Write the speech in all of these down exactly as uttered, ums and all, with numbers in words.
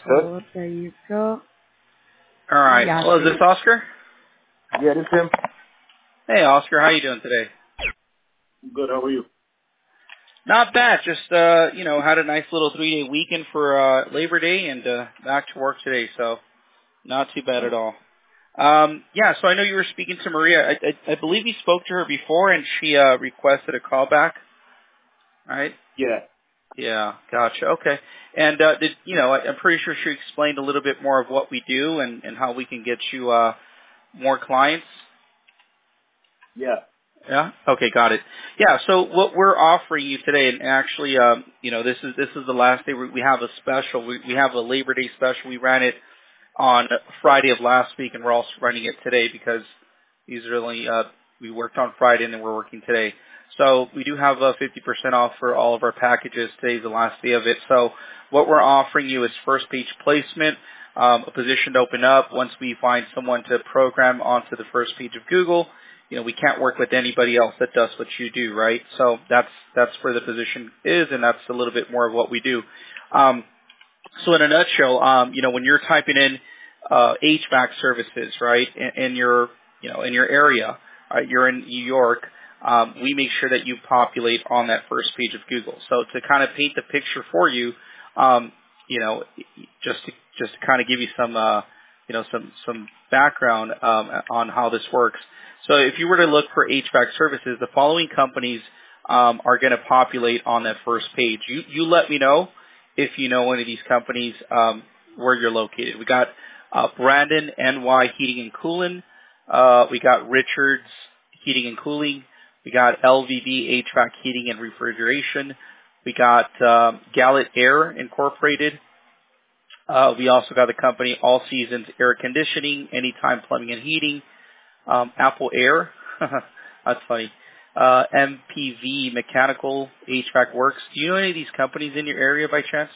Oh, there you go. All right. Yeah. Well, is this Oscar? Yeah, this him. Hey, Oscar. How you doing today? Good. How are you? Not bad. Just, uh, you know, had a nice little three-day weekend for uh, Labor Day and uh, back to work today, so not too bad Uh, at all. Um, yeah, so I know you were speaking to Maria. I, I, I believe you spoke to her before, and she uh, requested a call back, right? yeah. Yeah, gotcha. Okay. And, uh, did, you know, I, I'm pretty sure she explained a little bit more of what we do and, and how we can get you uh, more clients. Yeah. Yeah. Okay, got it. Yeah. So what we're offering you today, and actually, um, you know, this is this is the last day we, we have a special. We, we have a Labor Day special. We ran it on Friday of last week, and we're also running it today because these are only uh, we worked on Friday and then we're working today. So we do have a fifty percent off for all of our packages. Today's the last day of it. So what we're offering you is first page placement, um, a position to open up once we find someone to program onto the first page of Google. You know, we can't work with anybody else that does what you do, right? So that's that's where the position is, and that's a little bit more of what we do. Um, so in a nutshell, um, you know, when you're typing in uh, H V A C services, right, in, in your you know in your area, right, you're in New York, um, we make sure that you populate on that first page of Google. So to kind of paint the picture for you, um, you know, just to just to kind of give you some uh, you know some some background um, on how this works. So if you were to look for H V A C services, the following companies um, are going to populate on that first page. You you let me know if you know any of these companies um, where you're located. We got uh, Brandon N Y Heating and Cooling. Uh, we got Richards Heating and Cooling. We got L V B H V A C Heating and Refrigeration. We got um, Gallet Air Incorporated. Uh, we also got the company All Seasons Air Conditioning, Anytime Plumbing and Heating. Um, Apple Air, that's funny. Uh, M P V Mechanical H V A C Works. Do you know any of these companies in your area by chance?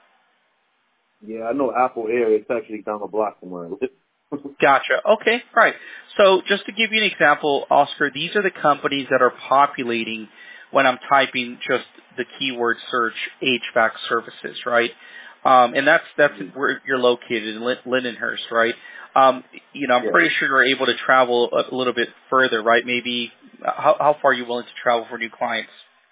Yeah, I know Apple Air. It's actually down the block from where I live. Gotcha. Okay, right. So just to give you an example, Oscar, these are the companies that are populating when I'm typing just the keyword search H V A C services, right? Um, and that's that's where you're located in Lin- Lindenhurst, right? Um, you know, I'm Yeah. pretty sure you're able to travel a little bit further, right? Maybe how, how far are you willing to travel for new clients?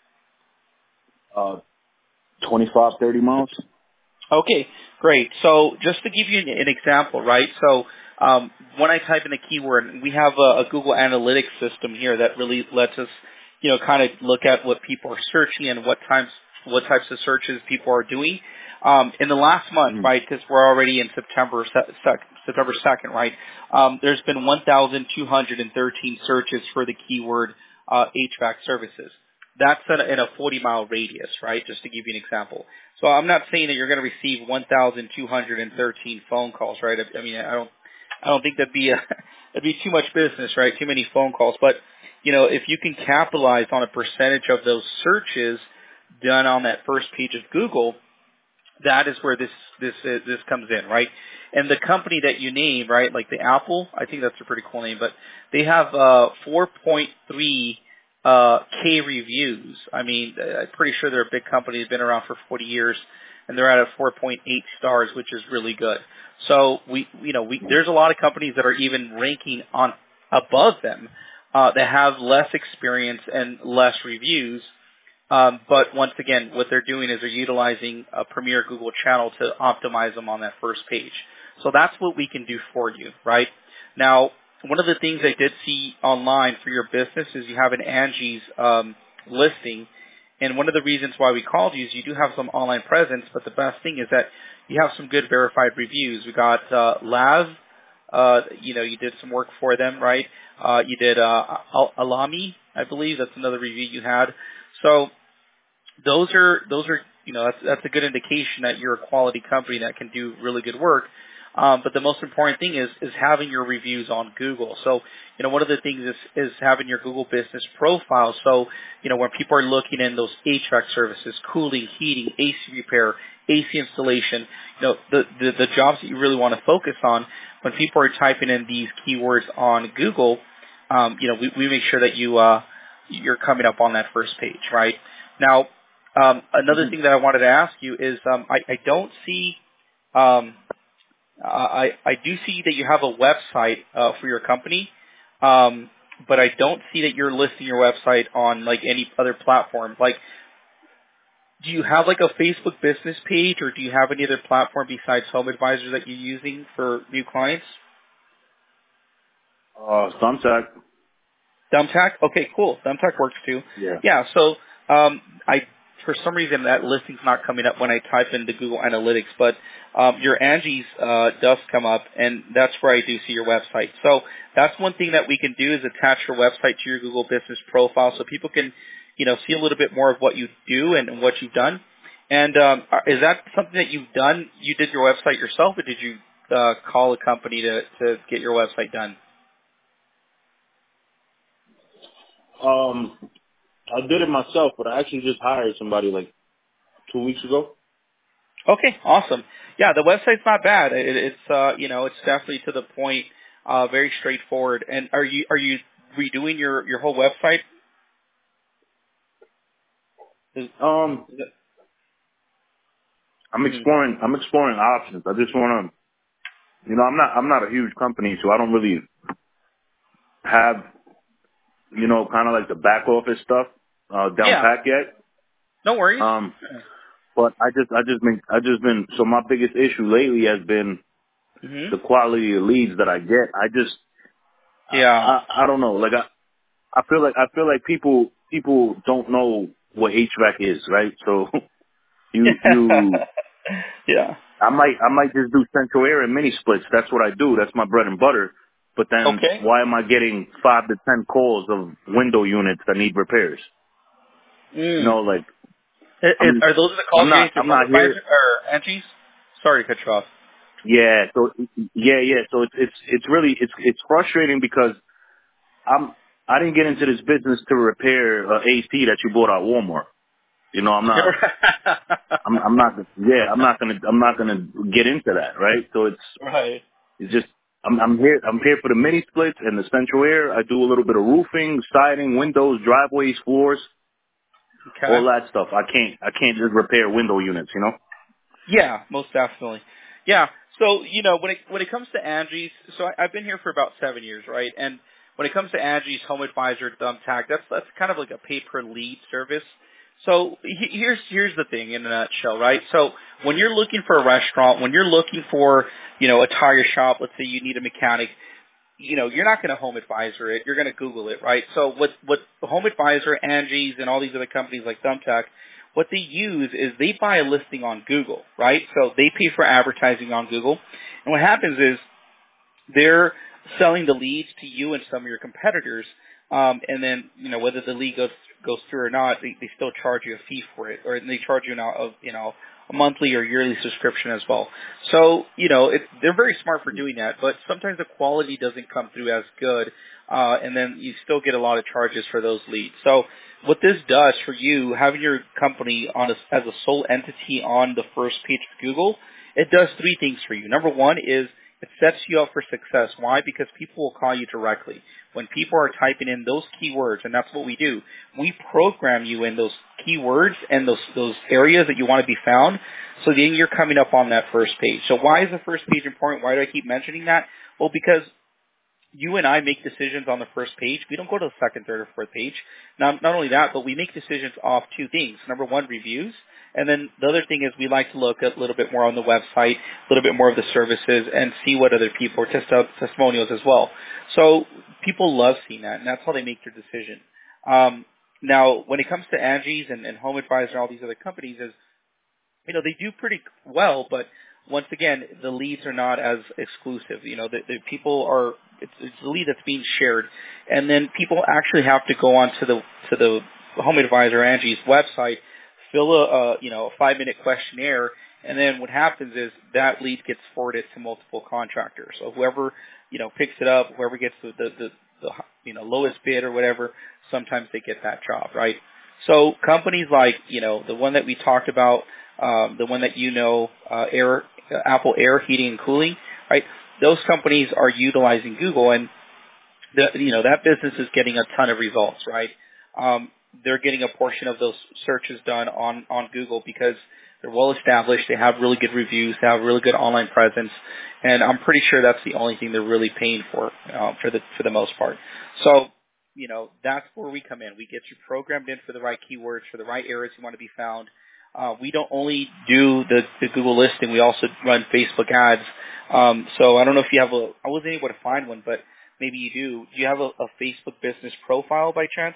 Uh, twenty-five, thirty miles. Okay, great. So just to give you an, an example, right? So um, when I type in a keyword, we have a, a Google Analytics system here that really lets us, you know, kind of look at what people are searching and what times, what types of searches people are doing. Um, in the last month, Mm-hmm. right, because we're already in September se- sec- September second, right? Um, there's been one thousand two hundred thirteen searches for the keyword uh, H V A C services. That's in a, in a forty mile radius, right? Just to give you an example. So I'm not saying that you're going to receive one thousand two hundred thirteen phone calls, right? I, I mean, I don't, I don't think that'd be a, that'd be too much business, right? Too many phone calls. But you know, if you can capitalize on a percentage of those searches done on that first page of Google, that is where this this uh, this comes in, right? And the company that you name, right, like the Apple, I think that's a pretty cool name, but they have uh, four point three uh, K reviews. I mean, uh, I'm pretty sure they're a big company. They've been around for forty years, and they're at a four point eight stars, which is really good. So we, you know, we there's a lot of companies that are even ranking on above them uh, that have less experience and less reviews. Um, but once again, what they're doing is they're utilizing a Premier Google channel to optimize them on that first page. So that's what we can do for you, right? Now, one of the things I did see online for your business is you have an Angie's um, listing. And one of the reasons why we called you is you do have some online presence, but the best thing is that you have some good verified reviews. We got uh, Lav, uh, you know, you did some work for them, right? Uh, you did uh, Al- Alami, I believe. That's another review you had. So those are those are you know that's that's a good indication that you're a quality company that can do really good work. Um, but the most important thing is is having your reviews on Google. So you know one of the things is is having your Google business profile. So you know when people are looking in those H V A C services, cooling, heating, A C repair, A C installation, you know the the, the jobs that you really want to focus on. When people are typing in these keywords on Google, um, you know we, we make sure that you uh, you're coming up on that first page, right? Now, um, another Mm-hmm. thing that I wanted to ask you is um, I, I don't see Um, I I do see that you have a website uh, for your company, um, but I don't see that you're listing your website on like any other platform. Like, do you have like a Facebook business page, or do you have any other platform besides Home Advisor that you're using for new clients? Uh, Thumbtack. Thumbtack? Okay, cool. Thumbtack works too. Yeah. Yeah, so um, I for some reason that listing's not coming up when I type into Google Analytics, but um, your Angie's uh, does come up, and that's where I do see your website. So that's one thing that we can do is attach your website to your Google Business profile, so people can, you know, see a little bit more of what you do and, and what you've done. And um, is that something that you've done? You did your website yourself, or did you uh, call a company to to get your website done? Um, I did it myself, but I actually just hired somebody like two weeks ago. Okay, awesome. Yeah, the website's not bad. It, it's uh, you know, it's definitely to the point, uh, very straightforward. And are you are you redoing your your whole website? Is, Um, is it, I'm mhm. exploring. I'm exploring options. I just want to, you know, I'm not. I'm not a huge company, so I don't really have, you know, kind of like the back office stuff uh, down Yeah, pat yet. no worries. Um, but I just, I just been, I just been. So my biggest issue lately has been hmm the quality of leads that I get. I just, I, Yeah. I, I don't know. Like I, I feel like I feel like people people don't know what H V A C is, right? So you you yeah. I might I might just do central air and mini splits. That's what I do. That's my bread and butter. But then Okay. why am I getting five to ten calls of window units that need repairs? You Mm. know, like I- I is- mean, are those the calls I'm you're getting not through I'm Home not here. Advisor or Angie's? Sorry to cut you off. Yeah, so yeah, yeah. So it's it's it's really it's it's frustrating because I'm I didn't get into this business to repair a A C that you bought at Walmart. You know, I'm not I'm I'm not yeah, I'm not gonna I'm not gonna get into that, right? So it's right. it's just I'm I'm here I'm here for the mini splits and the central air. I do a little bit of roofing, siding, windows, driveways, floors, Okay. all that stuff. I can't I can't just repair window units, you know? Yeah, most definitely. Yeah. So, you know, when it when it comes to Angie's, so I, I've been here for about seven years, right? And when it comes to Angie's Home Advisor Thumbtack, that's that's kind of like a pay per lead service. So he- here's here's the thing in a nutshell, right? So when you're looking for a restaurant, when you're looking for, you know, a tire shop, let's say you need a mechanic, you know, you're not going to Home Advisor it. You're going to Google it, right? So what what Home Advisor, Angie's, and all these other companies like Thumbtack, what they use is they buy a listing on Google, right? So they pay for advertising on Google, and what happens is they're selling the leads to you and some of your competitors, um, and then you know whether the lead goes goes through or not, they, they still charge you a fee for it, or they charge you now of you know a monthly or yearly subscription as well. So you know it, they're very smart for doing that, but sometimes the quality doesn't come through as good, uh, and then you still get a lot of charges for those leads. So what this does for you, having your company on a, as a sole entity on the first page of Google, it does three things for you. Number one is it sets you up for success. Why? Because people will call you directly. When people are typing in those keywords, and that's what we do, we program you in those keywords and those those areas that you want to be found, so then you're coming up on that first page. So why is the first page important? Why do I keep mentioning that? Well, because you and I make decisions on the first page. We don't go to the second, third, or fourth page. Not, not only that, but we make decisions off two things. Number one, reviews. And then the other thing is we like to look at a little bit more on the website, a little bit more of the services, and see what other people, or test out testimonials as well. So people love seeing that, and that's how they make their decision. Um, now, when it comes to Angie's and, and Home Advisor and all these other companies, is you know, they do pretty well, but once again, the leads are not as exclusive. You know, the, the people are, it's, it's the lead that's being shared. And then people actually have to go on to the, to the Home Advisor Angie's website, fill a, a you know, a five minute questionnaire, and then what happens is that lead gets forwarded to multiple contractors. So whoever, you know, picks it up, whoever gets the, the, the, the you know, lowest bid or whatever, sometimes they get that job, right? So companies like, you know, the one that we talked about, um, the one that you know, uh, Air, uh, Apple Air Heating and Cooling, right? Those companies are utilizing Google, and the, you know that business is getting a ton of results, right? Um, they're getting a portion of those searches done on on Google because They're well established. They have really good reviews. They have really good online presence, and I'm pretty sure that's the only thing they're really paying for uh, for the for the most part. So, you know, that's where we come in. We get you programmed in for the right keywords, for the right areas you want to be found. Uh, we don't only do the, the Google listing. We also run Facebook ads. Um, so I don't know if you have a. I wasn't able to find one, but maybe you do. Do you have a, a Facebook business profile by chance?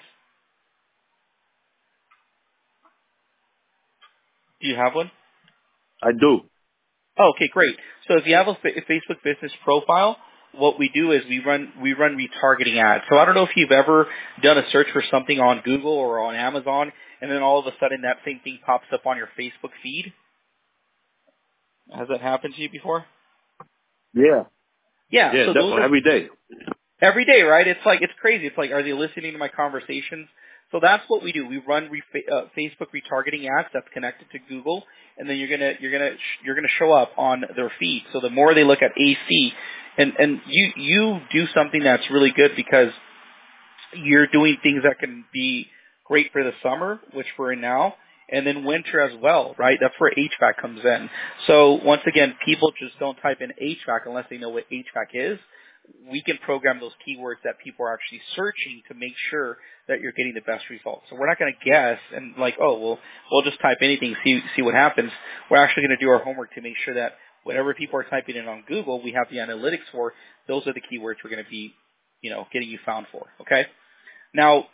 Do you have one? I do. Oh, okay, great. So if you have a, fa- a Facebook business profile, what we do is we run we run retargeting ads. So I don't know if you've ever done a search for something on Google or on Amazon, and then all of a sudden that same thing pops up on your Facebook feed. Has that happened to you before? Yeah. Yeah. Yeah, So those definitely. are Every day. every day, right? It's like it's crazy. It's like, are they listening to my conversations? So that's what we do. We run re- uh, Facebook retargeting ads that's connected to Google, and then you're gonna you're gonna sh- you're gonna show up on their feed. So the more they look at A C, and and you you do something that's really good because you're doing things that can be great for the summer, which we're in now, and then winter as well, right? That's where H V A C comes in. So once again, people just don't type in H V A C unless they know what H V A C is. We can program those keywords that people are actually searching to make sure that you're getting the best results. So we're not going to guess and like, oh, well, we'll just type anything, see see what happens. We're actually going to do our homework to make sure that whatever people are typing in on Google, we have the analytics for. Those are the keywords we're going to be, you know, getting you found for. Okay. Now,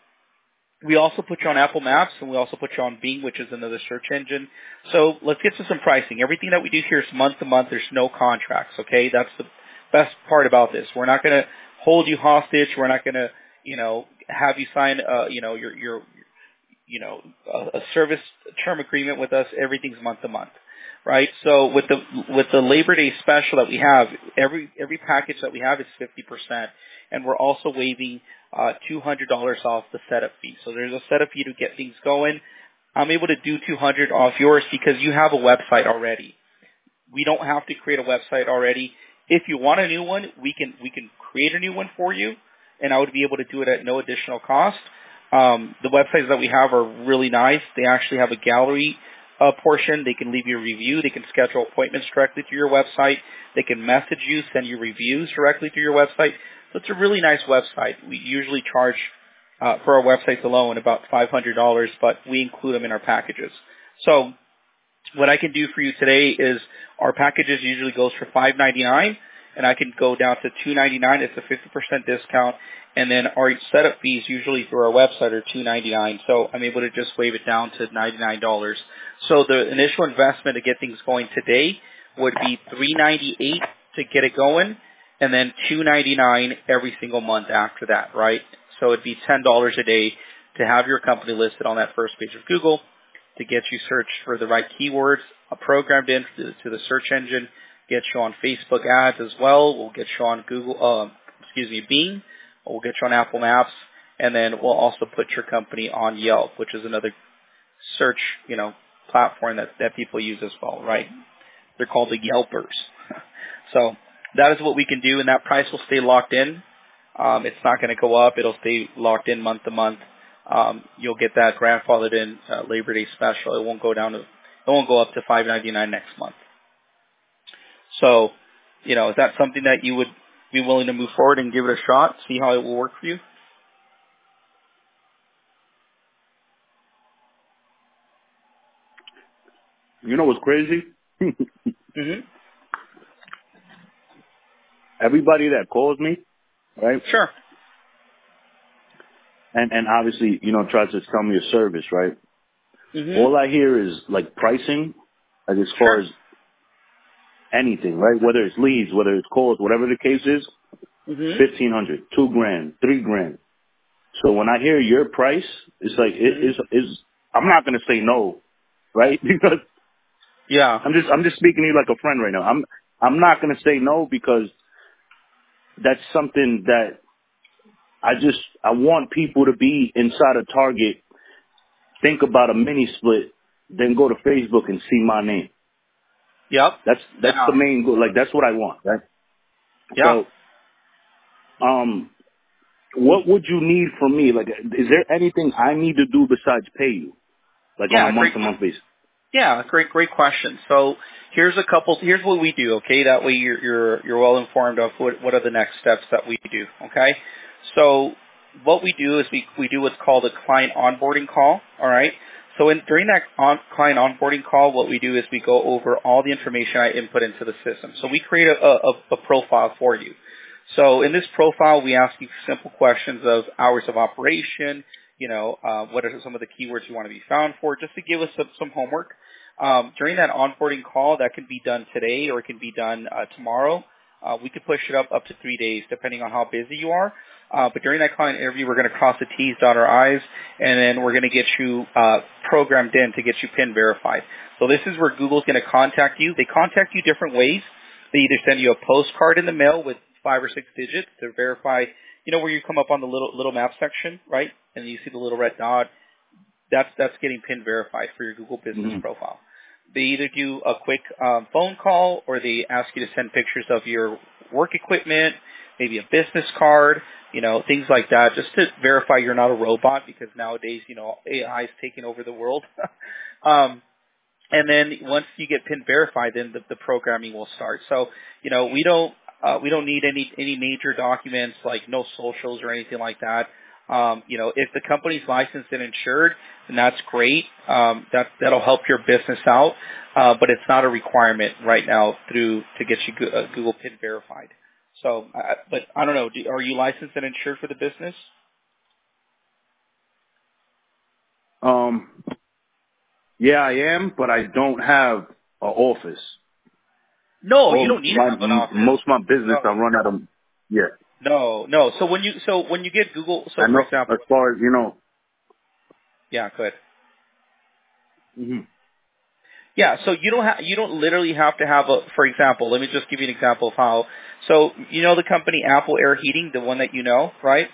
we also put you on Apple Maps, and we also put you on Bing, which is another search engine. So let's get to some pricing. Everything that we do here is month to month. There's no contracts, okay? That's the best part about this. We're not going to hold you hostage. We're not going to, you know, have you sign, uh, you know, your, your, you know, a, a service term agreement with us. Everything's month to month, right? So with the with the Labor Day special that we have, every every package that we have is fifty percent, and we're also waiving uh, two hundred dollars off the setup fee. So there's a setup fee to get things going. I'm able to do two hundred dollars off yours because you have a website already. We don't have to create a website already. If you want a new one, we can we can create a new one for you, and I would be able to do it at no additional cost. Um, the websites that we have are really nice. They actually have a gallery uh, portion. They can leave you a review. They can schedule appointments directly to your website. They can message you, send you reviews directly to your website. So it's a really nice website. We usually charge uh, for our websites alone about five hundred dollars, but we include them in our packages. So what I can do for you today is our packages usually goes for five ninety-nine, and I can go down to two ninety-nine. It's a fifty percent discount, and then our setup fees usually through our website are two ninety-nine. So I'm able to just waive it down to ninety-nine dollars. So the initial investment to get things going today would be three ninety-eight to get it going, and then two ninety-nine every single month after that, right? So it'd be ten dollars a day to have your company listed on that first page of Google, to get you searched for the right keywords, uh, programmed in to, to the search engine, get you on Facebook ads as well. We'll get you on Google, uh, excuse me, Bing. We'll get you on Apple Maps, and then we'll also put your company on Yelp, which is another search, you know, platform that, that people use as well, right? They're called the Yelpers. So that is what we can do, and that price will stay locked in. Um, it's not going to go up. It'll stay locked in month to month. Um, you'll get that grandfathered in uh, Labor Day special. It won't go down to, it won't go up to five ninety-nine next month. So, you know, is that something that you would be willing to move forward and give it a shot, see how it will work for you? You know what's crazy? Mm-hmm. Everybody that calls me, right? Sure. And and obviously, you know, tries to sell me a service, right? Mm-hmm. All I hear is like pricing, like as far Sure. as anything, right? Whether it's leads, whether it's calls, whatever the case is, Mm-hmm. fifteen hundred, two grand, three grand. So when I hear your price, it's like it Mm-hmm. is is I'm not gonna say no, right? Because Yeah. I'm just I'm just speaking to you like a friend right now. I'm I'm not gonna say no because that's something that I just I want people to be inside of Target, think about a mini split, then go to Facebook and see my name. Yep. That's that's Yeah. the main goal. Like that's what I want, right? Yeah. So, um, what would you need from me? Like, is there anything I need to do besides pay you, like on a Yeah. month Great. to month basis? Yeah, great, great question. So here's a couple. Here's what we do. Okay, that way you're you're you're well informed of what what are the next steps that we do. Okay, so what we do is we we do what's called a client onboarding call. All right. So in, during that on, client onboarding call, what we do is we go over all the information I input into the system. So we create a, a, a profile for you. So in this profile, we ask you simple questions of hours of operation, you know, uh, what are some of the keywords you want to be found for, just to give us some, some homework. Um, during that onboarding call, that can be done today or it can be done uh, tomorrow. Uh, we could push it up up to three days depending on how busy you are. Uh, but during that client interview, we're going to cross the T's, dot our I's, and then we're going to get you uh, programmed in to get you PIN verified. So this is where Google's going to contact you. They contact you different ways. They either send you a postcard in the mail with five or six digits to verify, you know, where you come up on the little little map section, right? And you see the little red dot. That's that's getting PIN verified for your Google Business Mm-hmm. profile. They either do a quick um, phone call or they ask you to send pictures of your work equipment, maybe a business card, you know, things like that, just to verify you're not a robot because nowadays, you know, A I is taking over the world. um, and then once you get PIN verified, then the, the programming will start. So, you know, we don't uh, we don't need any any major documents like no socials or anything like that. Um, you know, if the company's licensed and insured, then that's great. Um, that that'll help your business out, uh, but it's not a requirement right now through to get you go- uh, Google PIN verified. So, uh, but I don't know. Do, are you licensed and insured for the business? Um, yeah, I am, but I don't have an office. No, you Oh, don't need to my have an m- office. most of my business I No, run out of. Yeah, no, no. So when you so when you get Google, so I for know. example, As far as you know. yeah, good. hmm Yeah, so you don't have you don't literally have to have a. For example, let me just give you an example of how. So you know the company Apple Air Heating, the one that you know, right?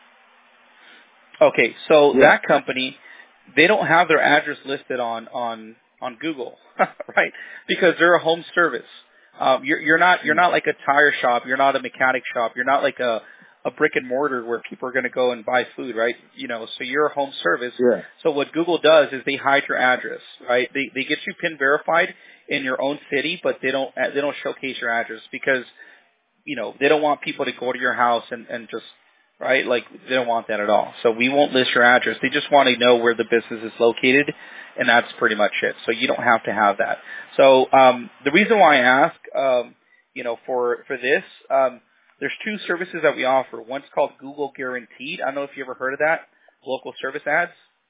Okay, so Yeah. that company, they don't have their address listed on on on Google, right? Because they're a home service. Um, you're you're not you're not like a tire shop. You're not a mechanic shop. You're not like a a brick and mortar where people are going to go and buy food, right? You know, so you're a home service. Yeah. So what Google does is they hide your address, right? They they get you PIN verified in your own city, but they don't they don't showcase your address because you know, they don't want people to go to your house and, and just, right? Like, they don't want that at all. So we won't list your address. They just want to know where the business is located, and that's pretty much it. So you don't have to have that. So um, the reason why I ask, um, you know, for, for this, um, there's two services that we offer. One's called Google Guaranteed. I don't know if you ever heard of that. Local service ads.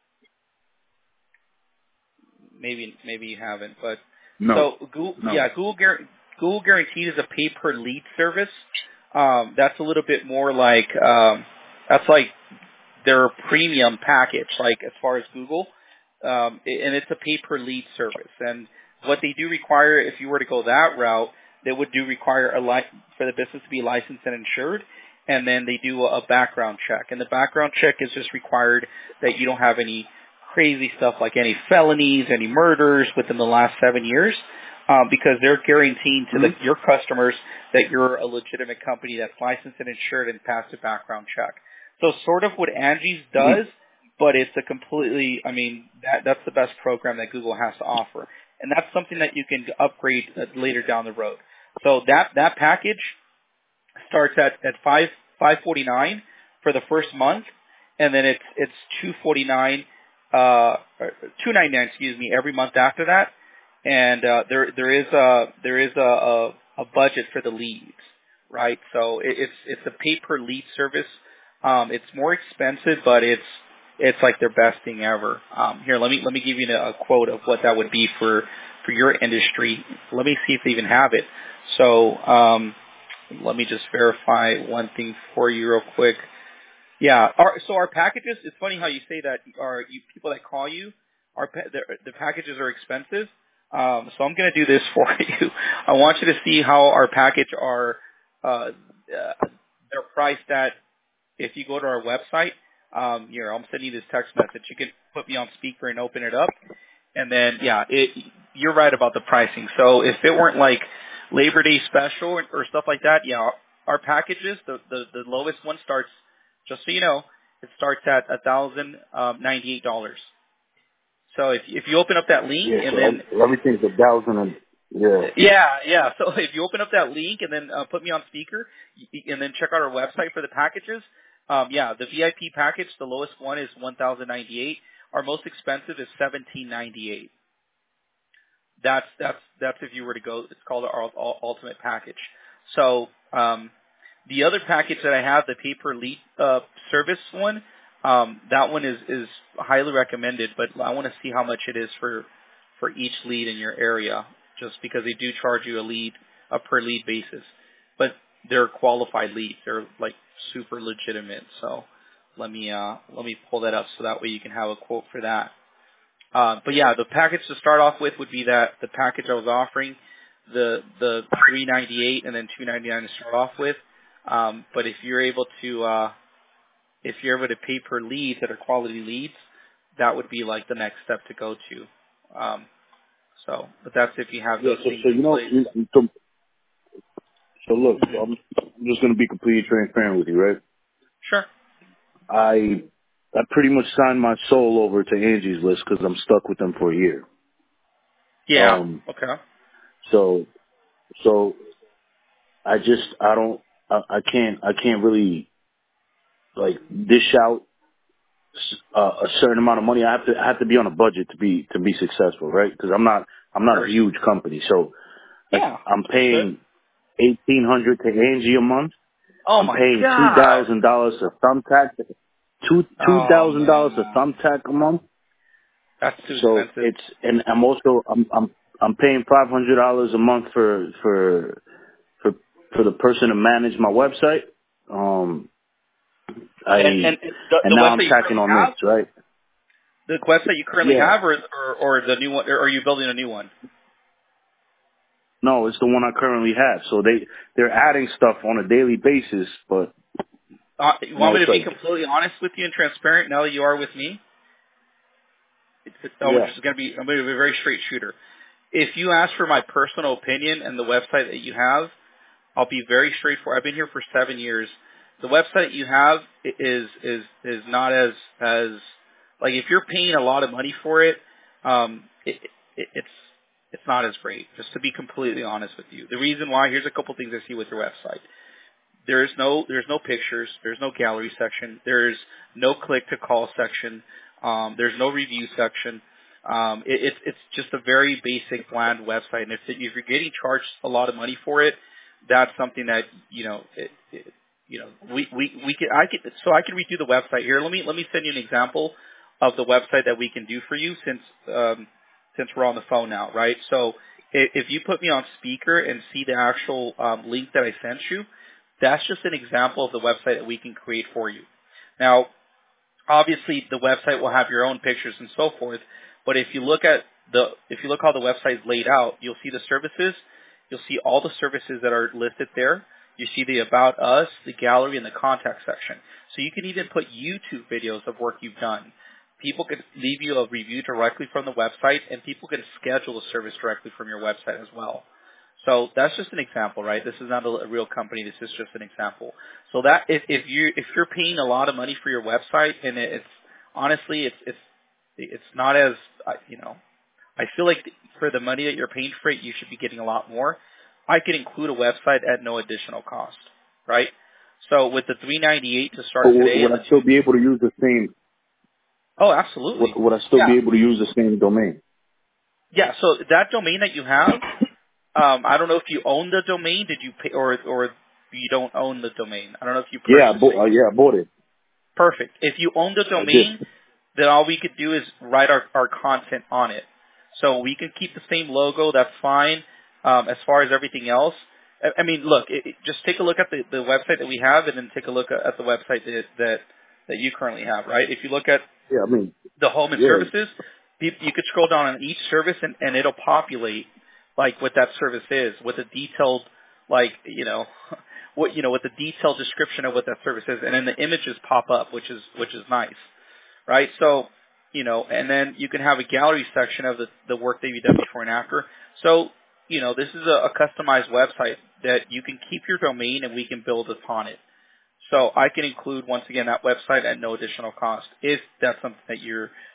Maybe maybe you haven't, but No. so Google, No. yeah, Google Guar- Google Guaranteed is a pay per lead service. Um, that's a little bit more like um, that's like their premium package, like as far as Google, um, and it's a pay per lead service. And what they do require, if you were to go that route, they would do require a li- for the business to be licensed and insured, and then they do a background check. And the background check is just required that you don't have any crazy stuff like any felonies, any murders within the last seven years, um, because they're guaranteeing to the, hmm your customers that you're a legitimate company that's licensed and insured and passed a background check. So sort of what Angie's hmm does, but it's a completely, I mean, that, that's the best program that Google has to offer. And that's something that you can upgrade uh, later down the road. So that, that package starts at, at five, five forty-nine for the first month, and then it's, it's two forty-nine, uh, two ninety-nine, excuse me, every month after that. And, uh, there, there is a, there is a, a, a budget for the leads, right? So it, it's, it's a pay per lead service. Um, it's more expensive, but it's, it's like their best thing ever. Um, here, let me, let me give you a, a quote of what that would be for, for your industry. Let me see if they even have it. So, um, let me just verify one thing for you real quick. Yeah. Our, so our packages, it's funny how you say that our you, people that call you, our pa- the, the packages are expensive. Um, so I'm going to do this for you. I want you to see how our package are, uh, uh, they're priced at, if you go to our website, um, here, I'm sending you this text message. You can put me on speaker and open it up. And then, yeah, it, you're right about the pricing. So if it weren't like Labor Day special or, or stuff like that, yeah, our packages, the, the, the lowest one starts, just so you know, it starts at one thousand ninety-eight dollars. So if if you open up that link Yeah, and so then ev- everything's a thousand and yeah. yeah, yeah. So if you open up that link and then uh, put me on speaker y- and then check out our website for the packages, um, yeah, the V I P package, the lowest one is one thousand ninety-eight. Our most expensive is seventeen ninety-eight. That's that's that's if you were to go. It's called our ul- ultimate package. So um, the other package that I have, the pay per lead uh, service one, um, that one is is highly recommended. But I want to see how much it is for for each lead in your area, just because they do charge you a lead a per lead basis. But they're qualified leads. They're like super legitimate. So let me uh, let me pull that up so that way you can have a quote for that. Uh, but yeah, the package to start off with would be that the package I was offering, the the three ninety-eight and then two ninety-nine to start off with. Um, but if you're able to uh, if you're able to pay per lead that are quality leads, that would be like the next step to go to. Um, so, but that's if you have Yeah, those so things so in you know place. you- you- so, so look, hmm I'm, I'm just gonna be completely transparent with you, right? Sure. I I pretty much signed my soul over to Angie's List because I'm stuck with them for a year. Yeah. Um, Okay. so so I just I don't I, I can't I can't really like dish out s- uh, a certain amount of money. I have to I have to be on a budget to be to be successful, right? Because I'm not I'm Of not a course. huge company, so like Yeah. I'm Understood. paying eighteen hundred to Angie a month. Oh I'm my paying two God. thousand dollars to Thumbtack, two two Oh thousand dollars to man, Thumbtack a month. that's too So expensive. it's and I'm also I'm I'm I'm paying five hundred dollars a month for for for for the person to manage my website. Um, I And and the, and the now I'm website you tacking currently on have, this, right? the website you currently Yeah. have, or or, or the new one, or are you building a new one? No, it's the one I currently have. So they they're adding stuff on a daily basis, but Uh, you you know want me it's to be like completely honest with you and transparent now that you are with me? It's, it's, I'm yeah. just going to be I'm going to be a very straight shooter. If you ask for my personal opinion and the website that you have, I'll be very straightforward. I've been here for seven years. The website you have is is is not as as like if you're paying a lot of money for it, um, it, it it's it's not as great. Just to be completely honest with you, the reason why here's a couple things I see with your website. There's no there's no pictures. There's no gallery section. There's no click to call section. Um, there's no review section. Um, it, it's it's just a very basic, bland website. And if if you're getting charged a lot of money for it, that's something that you know it, it, you know we we we can I can so I can redo the website here. Let me let me send you an example of the website that we can do for you since um, since we're on the phone now, right? So if, if you put me on speaker and see the actual um, link that I sent you. That's just an example of the website that we can create for you. Now, obviously, the website will have your own pictures and so forth. But if you look at the, if you look how the website is laid out, you'll see the services. You'll see all the services that are listed there. You see the About Us, the gallery, and the contact section. So you can even put YouTube videos of work you've done. People can leave you a review directly from the website, and people can schedule a service directly from your website as well. So that's just an example, right? This is not a, a real company. This is just an example. So that if, if you if you're paying a lot of money for your website, and it, it's honestly it's it's it's not as uh, you know, I feel like for the money that you're paying for it, you should be getting a lot more. I could include a website at no additional cost, right? So with the three ninety-eight to But start would, today, would and the I still two, be able to use the same? oh, Would, absolutely, would I still yeah, be able to use the same domain? yeah. So that domain that you have, um, I don't know if you own the domain. Did you pay, or or you don't own the domain? I don't know if you Yeah, I purchased bought. it. Uh, yeah, I bought it. Perfect. If you own the I did. domain, then all we could do is write our, our content on it. So we can keep the same logo. That's fine. Um, as far as everything else, I, I mean, look, it, it, just take a look at the, the website that we have, and then take a look at, at the website that, that that you currently have. Right? If you look at Yeah, I mean, the home and yeah. services, you, you could scroll down on each service, and, and it'll populate like what that service is with a detailed, like you know, what you know, with a detailed description of what that service is, and then the images pop up, which is which is nice, right? So, you know, and then you can have a gallery section of the the work that you've done before and after. So, you know, this is a, a customized website that you can keep your domain, and we can build upon it. So I can include once again that website at no additional cost if that's something that you're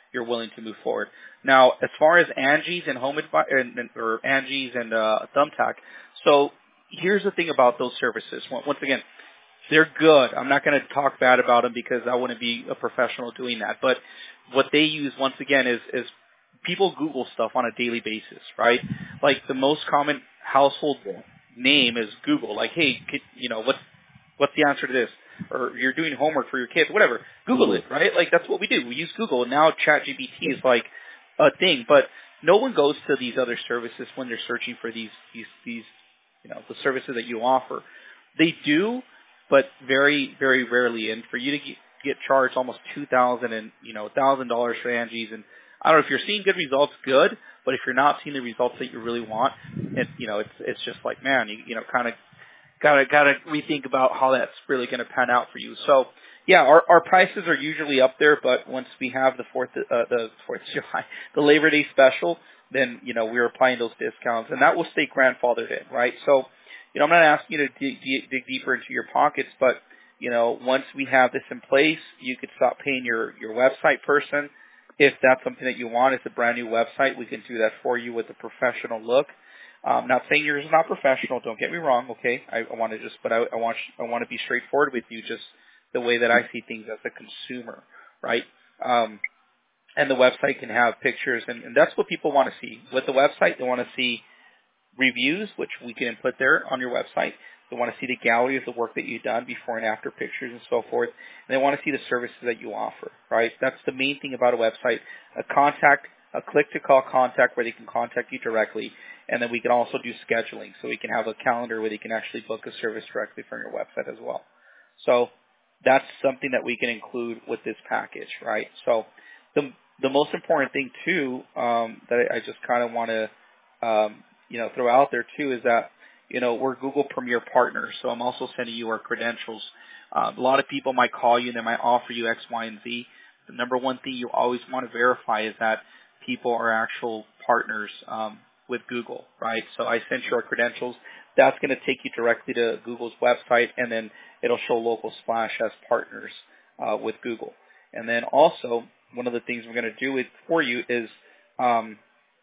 you're willing to move forward. Now, as far as Angie's and Home Advi- or Angie's and uh, Thumbtack, so here's the thing about those services. Once again, they're good. I'm not going to talk bad about them because I wouldn't be a professional doing that. But what they use, once again, is, is people Google stuff on a daily basis, right? Like the most common household name is Google. Like, hey, could, you know, what's what's the answer to this? Or you're doing homework for your kids, whatever. Google it, right? Like that's what we do. We use Google. Now ChatGPT is like a thing, but no one goes to these other services when they're searching for these these these you know the services that you offer. They do, but very very rarely. And for you to get, get charged almost two thousand and you know thousand dollars for Angie's, and I don't know if you're seeing good results, good. But if you're not seeing the results that you really want, it you know it's it's just like man, you you know kind of gotta gotta rethink about how that's really going to pan out for you. So yeah, our our prices are usually up there, but once we have the fourth uh, the Fourth of July, the Labor Day special, then you know we're applying those discounts, and that will stay grandfathered in, right? So you know I'm not asking you to dig, dig deeper into your pockets, but you know once we have this in place, you could stop paying your your website person. If that's something that you want, it's a brand new website. We can do that for you with a professional look. Um, not saying yours is not professional. Don't get me wrong. Okay, I, I want to just, but I, I want, I want to be straightforward with you, just the way that I see things as a consumer, right? Um, and the website can have pictures, and, and that's what people want to see. With the website, they want to see reviews, which we can put there on your website. They want to see the gallery of the work that you've done, before and after pictures and so forth. And they want to see the services that you offer, right? That's the main thing about a website. A contact, a click-to-call contact where they can contact you directly. And then we can also do scheduling. So we can have a calendar where they can actually book a service directly from your website as well. So that's something that we can include with this package, right? So the the most important thing, too, um, that I, I just kind of want to, um, you know, throw out there, too, is that you know, we're Google Premier partners, so I'm also sending you our credentials. Uh, a lot of people might call you and they might offer you X, Y, and Z. The number one thing you always want to verify is that people are actual partners um, with Google, right? So I sent you our credentials. That's going to take you directly to Google's website, and then it'll show Local Splash as partners uh, with Google. And then also, one of the things we're going to do it for you is um,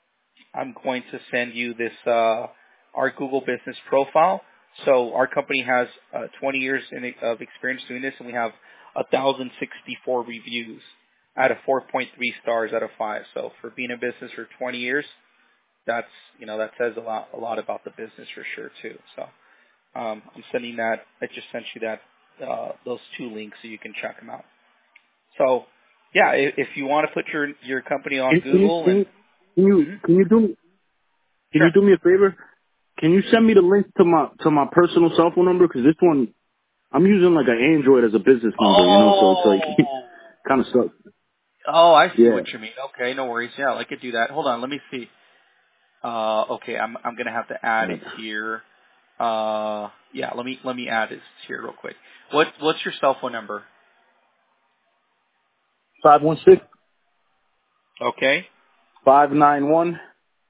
I'm going to send you this uh, our Google Business Profile. So our company has uh, twenty years in, of experience doing this, and we have one thousand sixty-four reviews out of four point three stars out of five. So for being in business for twenty years, that's you know that says a lot a lot about the business for sure too. So um, I'm sending that. I just sent you that uh, those two links so you can check them out. So yeah, if, if you want to put your your company on Can, Google can you, and can you, mm-hmm. can you do me, can Sure. you do me a favor? Can you send me the link to my to my personal cell phone number? Because this one, I'm using like an Android as a business number, you know, so it's like Oh, kind of sucks. oh, I see Yeah. what you mean. Okay, no worries. Yeah, I could do that. Hold on, let me see. Uh, okay, I'm I'm gonna have to add it here. Uh, yeah, let me let me add this here real quick. What what's your cell phone number? Five one six Okay, five nine one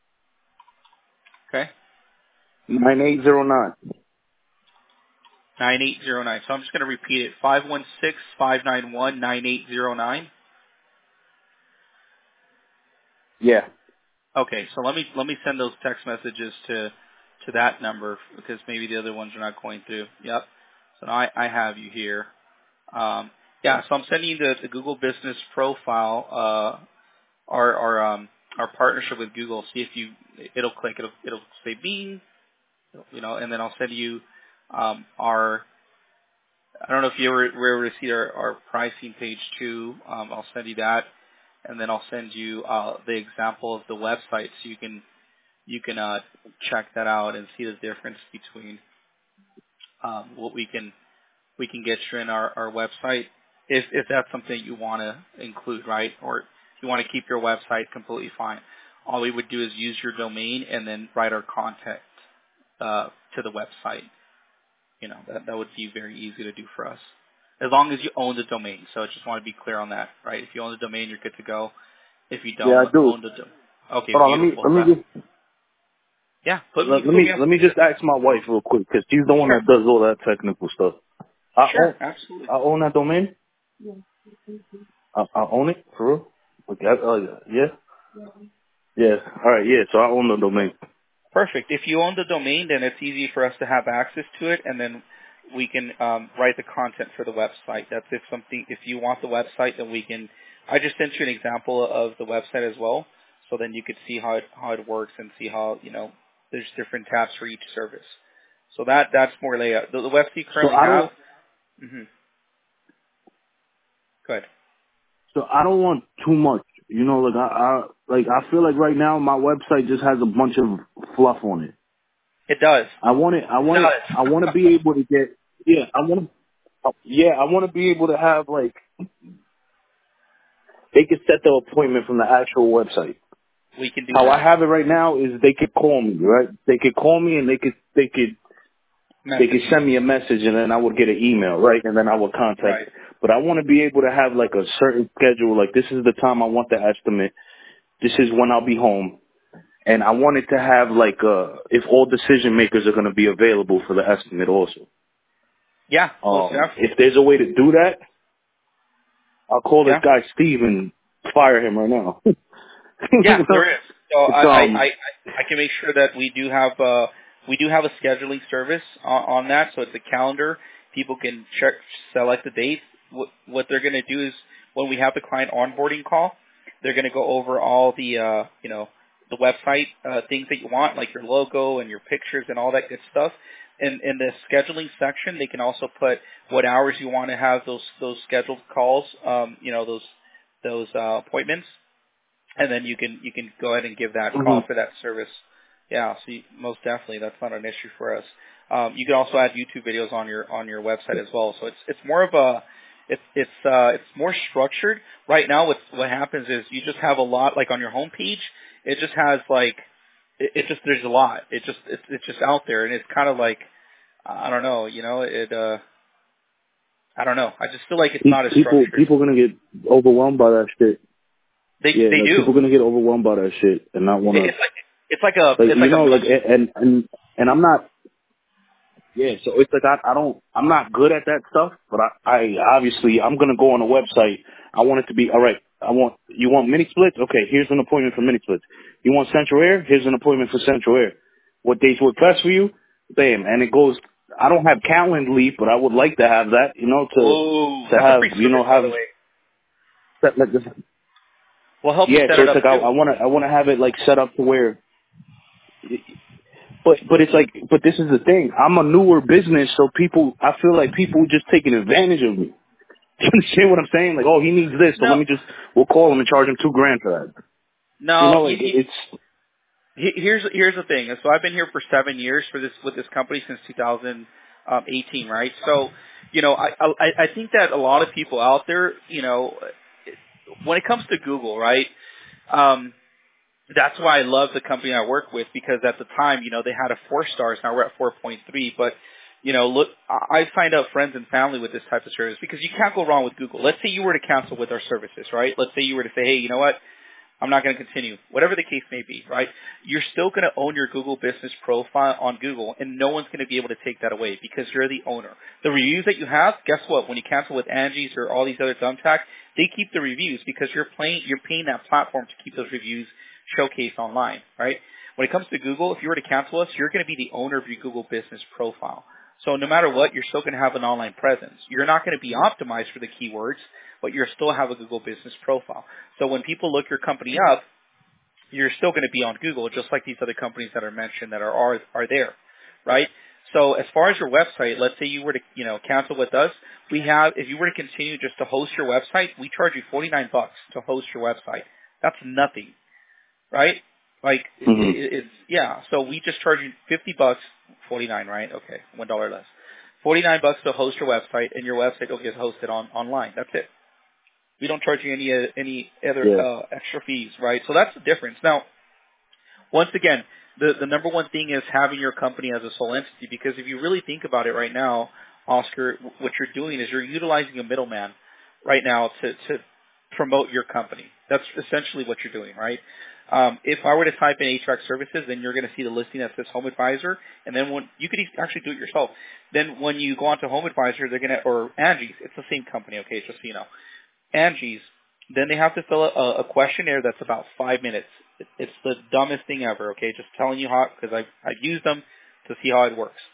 okay, nine eight zero nine. nine eight zero nine. So I'm just gonna repeat it: five one six five nine one nine eight zero nine. Yeah. Okay, so let me let me send those text messages to to that number because maybe the other ones are not going through. Yep. So now I, I have you here. Um, yeah, so I'm sending you the, the Google Business Profile, uh, our our um, our partnership with Google. See if you it'll click. It'll it'll say Bean, you know, and then I'll send you um, our. I don't know if you ever were able to see our, our pricing page too. Um, I'll send you that, and then I'll send you uh, the example of the website so you can you can uh, check that out and see the difference between um, what we can we can get you in our, our website if if that's something you want to include, right? Or if you want to keep your website, completely fine. All we would do is use your domain and then write our contact uh, to the website. You know, that that would be very easy to do for us. As long as you own the domain. So I just want to be clear on that, right? If you own the domain, you're good to go. If you Yeah, don't I do. own the domain, okay, Hold on, let me beautiful. let So, me just yeah, put me let, let put me me up. let me just ask my wife real quick because she's the one Sure, that does all that technical stuff. I sure, own absolutely. I own that domain. I, I own it for real. Okay. Oh, yeah. Yeah. All right. Yeah. So I own the domain. Perfect. If you own the domain, then it's easy for us to have access to it, and then we can um, write the content for the website. That's if something. If you want the website, then we can. I just sent you an example of the website as well, so then you could see how it how it works and see how you know there's different tabs for each service. So that that's more layout. The, the website you So currently I have. don't. Mm-hmm. Good. So I don't want too much. You know, like I, I like I feel like right now my website just has a bunch of fluff on it. It does. I want it. I It want it. I does. want to be able to get. Yeah. I want to. Yeah. I want to be able to have like they could set the appointment from the actual website. We can do How I that. have it right now is they could call me, right? They could call me and they could they could they Message could you. send me a message and then I would get an email, right? And then I would contact. Right. But I want to be able to have like a certain schedule. Like this is the time I want the estimate. This is when I'll be home. And I wanted to have like uh if all decision makers are going to be available for the estimate also. Yeah. Most Um, definitely. if there's a way to do that, I'll call this Yeah. guy Steve and fire him right now. Yeah, You know? there is. So It's I, I, I, um. I can make sure that we do have uh we do have a scheduling service on, on that. So it's a calendar. People can check select the dates. What, what they're going to do is when we have the client onboarding call, they're going to go over all the uh you know the website uh, things that you want, like your logo and your pictures and all that good stuff. In in the scheduling section, they can also put what hours you want to have those those scheduled calls. Um, you know those those uh, appointments, and then you can you can go ahead and give that call Mhm. for that service. Yeah, so you, most definitely that's not an issue for us. Um, you can also add YouTube videos on your on your website as well. So it's it's more of a it's it's uh, it's more structured right now. What what happens is you just have a lot like on your homepage. It just has like it, it just there's a lot. It just it's it's just out there, and it's kind of like I don't know, you know it. uh I don't know. I just feel like it's Pe- not as People structured. people gonna get overwhelmed by that shit. They Yeah, they like do. people gonna get overwhelmed by that shit and not wanna It's like it's like a like it's you like a know like mass. and and and I'm not. Yeah, so it's like I, I don't, I'm not good at that stuff, but I, I obviously, I'm going to go on a website. I want it to be, all right, I want, you want mini splits? Okay, here's an appointment for mini splits. You want central air? Here's an appointment for central air. What dates work best for you? Bam. And it goes, I don't have Calendly, but I would like to have that, you know, to, Oh, to that's a have, free you know, service, by have, the way. set like this. We'll help you Yeah, set so it it's up like I, too. I want to, I want to have it like set up to where, but but it's like, but this is the thing. I'm a newer business, so people, I feel like people just taking advantage of me. You understand what I'm saying? Like, oh, he needs this, so let No, me just, we'll call him and charge him two grand for that. You no. know, You, like, you, it's, he- here's here's the thing. So I've been here for seven years for this with this company since two thousand eighteen, right? So, you know, I I, I think that a lot of people out there, you know, when it comes to Google, right? Um, that's why I love the company I work with because at the time, you know, they had a four stars. Now we're at four point three, but you know, look, I I signed up friends and family with this type of service because you can't go wrong with Google. Let's say you were to cancel with our services, right? Let's say you were to say, hey, you know what? I'm not going to continue. Whatever the case may be, right? You're still going to own your Google business profile on Google, and no one's going to be able to take that away because you're the owner. The reviews that you have, guess what? When you cancel with Angie's or all these other thumbtack, they keep the reviews because you're paying you're paying that platform to keep those reviews showcased online, right? When it comes to Google, if you were to cancel us, you're going to be the owner of your Google business profile. So no matter what, you're still going to have an online presence. You're not going to be optimized for the keywords, but you still have a Google business profile. So when people look your company up, you're still going to be on Google, just like these other companies that are mentioned that are are, are there, right? So as far as your website, let's say you were to you know cancel with us, we have if you were to continue just to host your website, we charge you forty-nine bucks to host your website. That's nothing, right? Like it, hmm it, it's yeah. So we just charge you fifty bucks, forty-nine, right? Okay, one dollar less. forty-nine bucks to host your website, and your website will get hosted on online. That's it. We don't charge you any uh, any other yeah. uh, extra fees, right? So that's the difference. Now, once again, the the number one thing is having your company as a sole entity because if you really think about it right now, Oscar, what you're doing is you're utilizing a middleman right now to to promote your company. That's essentially what you're doing, right? Um, if I were to type in H V A C services, then you're going to see the listing that says Home Advisor, and then when you could actually do it yourself. Then when you go onto Home Advisor, they're going to or Angie's, it's the same company, okay? Just so you know. Angie's, Then they have to fill a, a questionnaire that's about five minutes. It, it's the dumbest thing ever, okay? Just telling you how, because I've, I've used them to see how it works.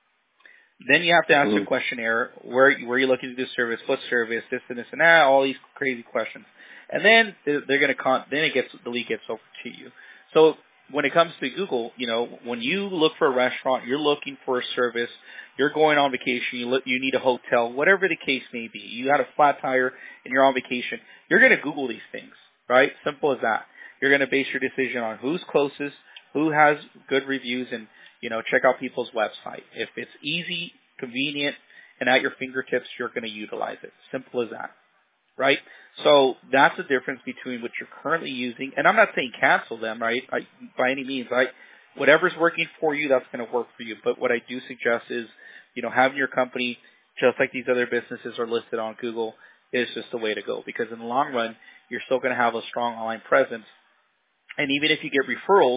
Then you have to answer Mm-hmm. a questionnaire, where, where you're looking to do service, what service, this and this and that, all these crazy questions. And then they're, they're going to, con- then it gets, the lead gets over to you. So when it comes to Google, you know, when you look for a restaurant, you're looking for a service, you're going on vacation, you look, you need a hotel, whatever the case may be. You had a flat tire and you're on vacation. You're going to Google these things, right? Simple as that. You're going to base your decision on who's closest, who has good reviews, and, you know, check out people's website. If it's easy, convenient, and at your fingertips, you're going to utilize it. Simple as that, right? So that's the difference between what you're currently using. And I'm not saying cancel them, right? I, by any means, right? Whatever's working for you, that's going to work for you. But what I do suggest is, you know, having your company, just like these other businesses are listed on Google, is just the way to go. Because in the long run, you're still going to have a strong online presence. And even if you get referrals,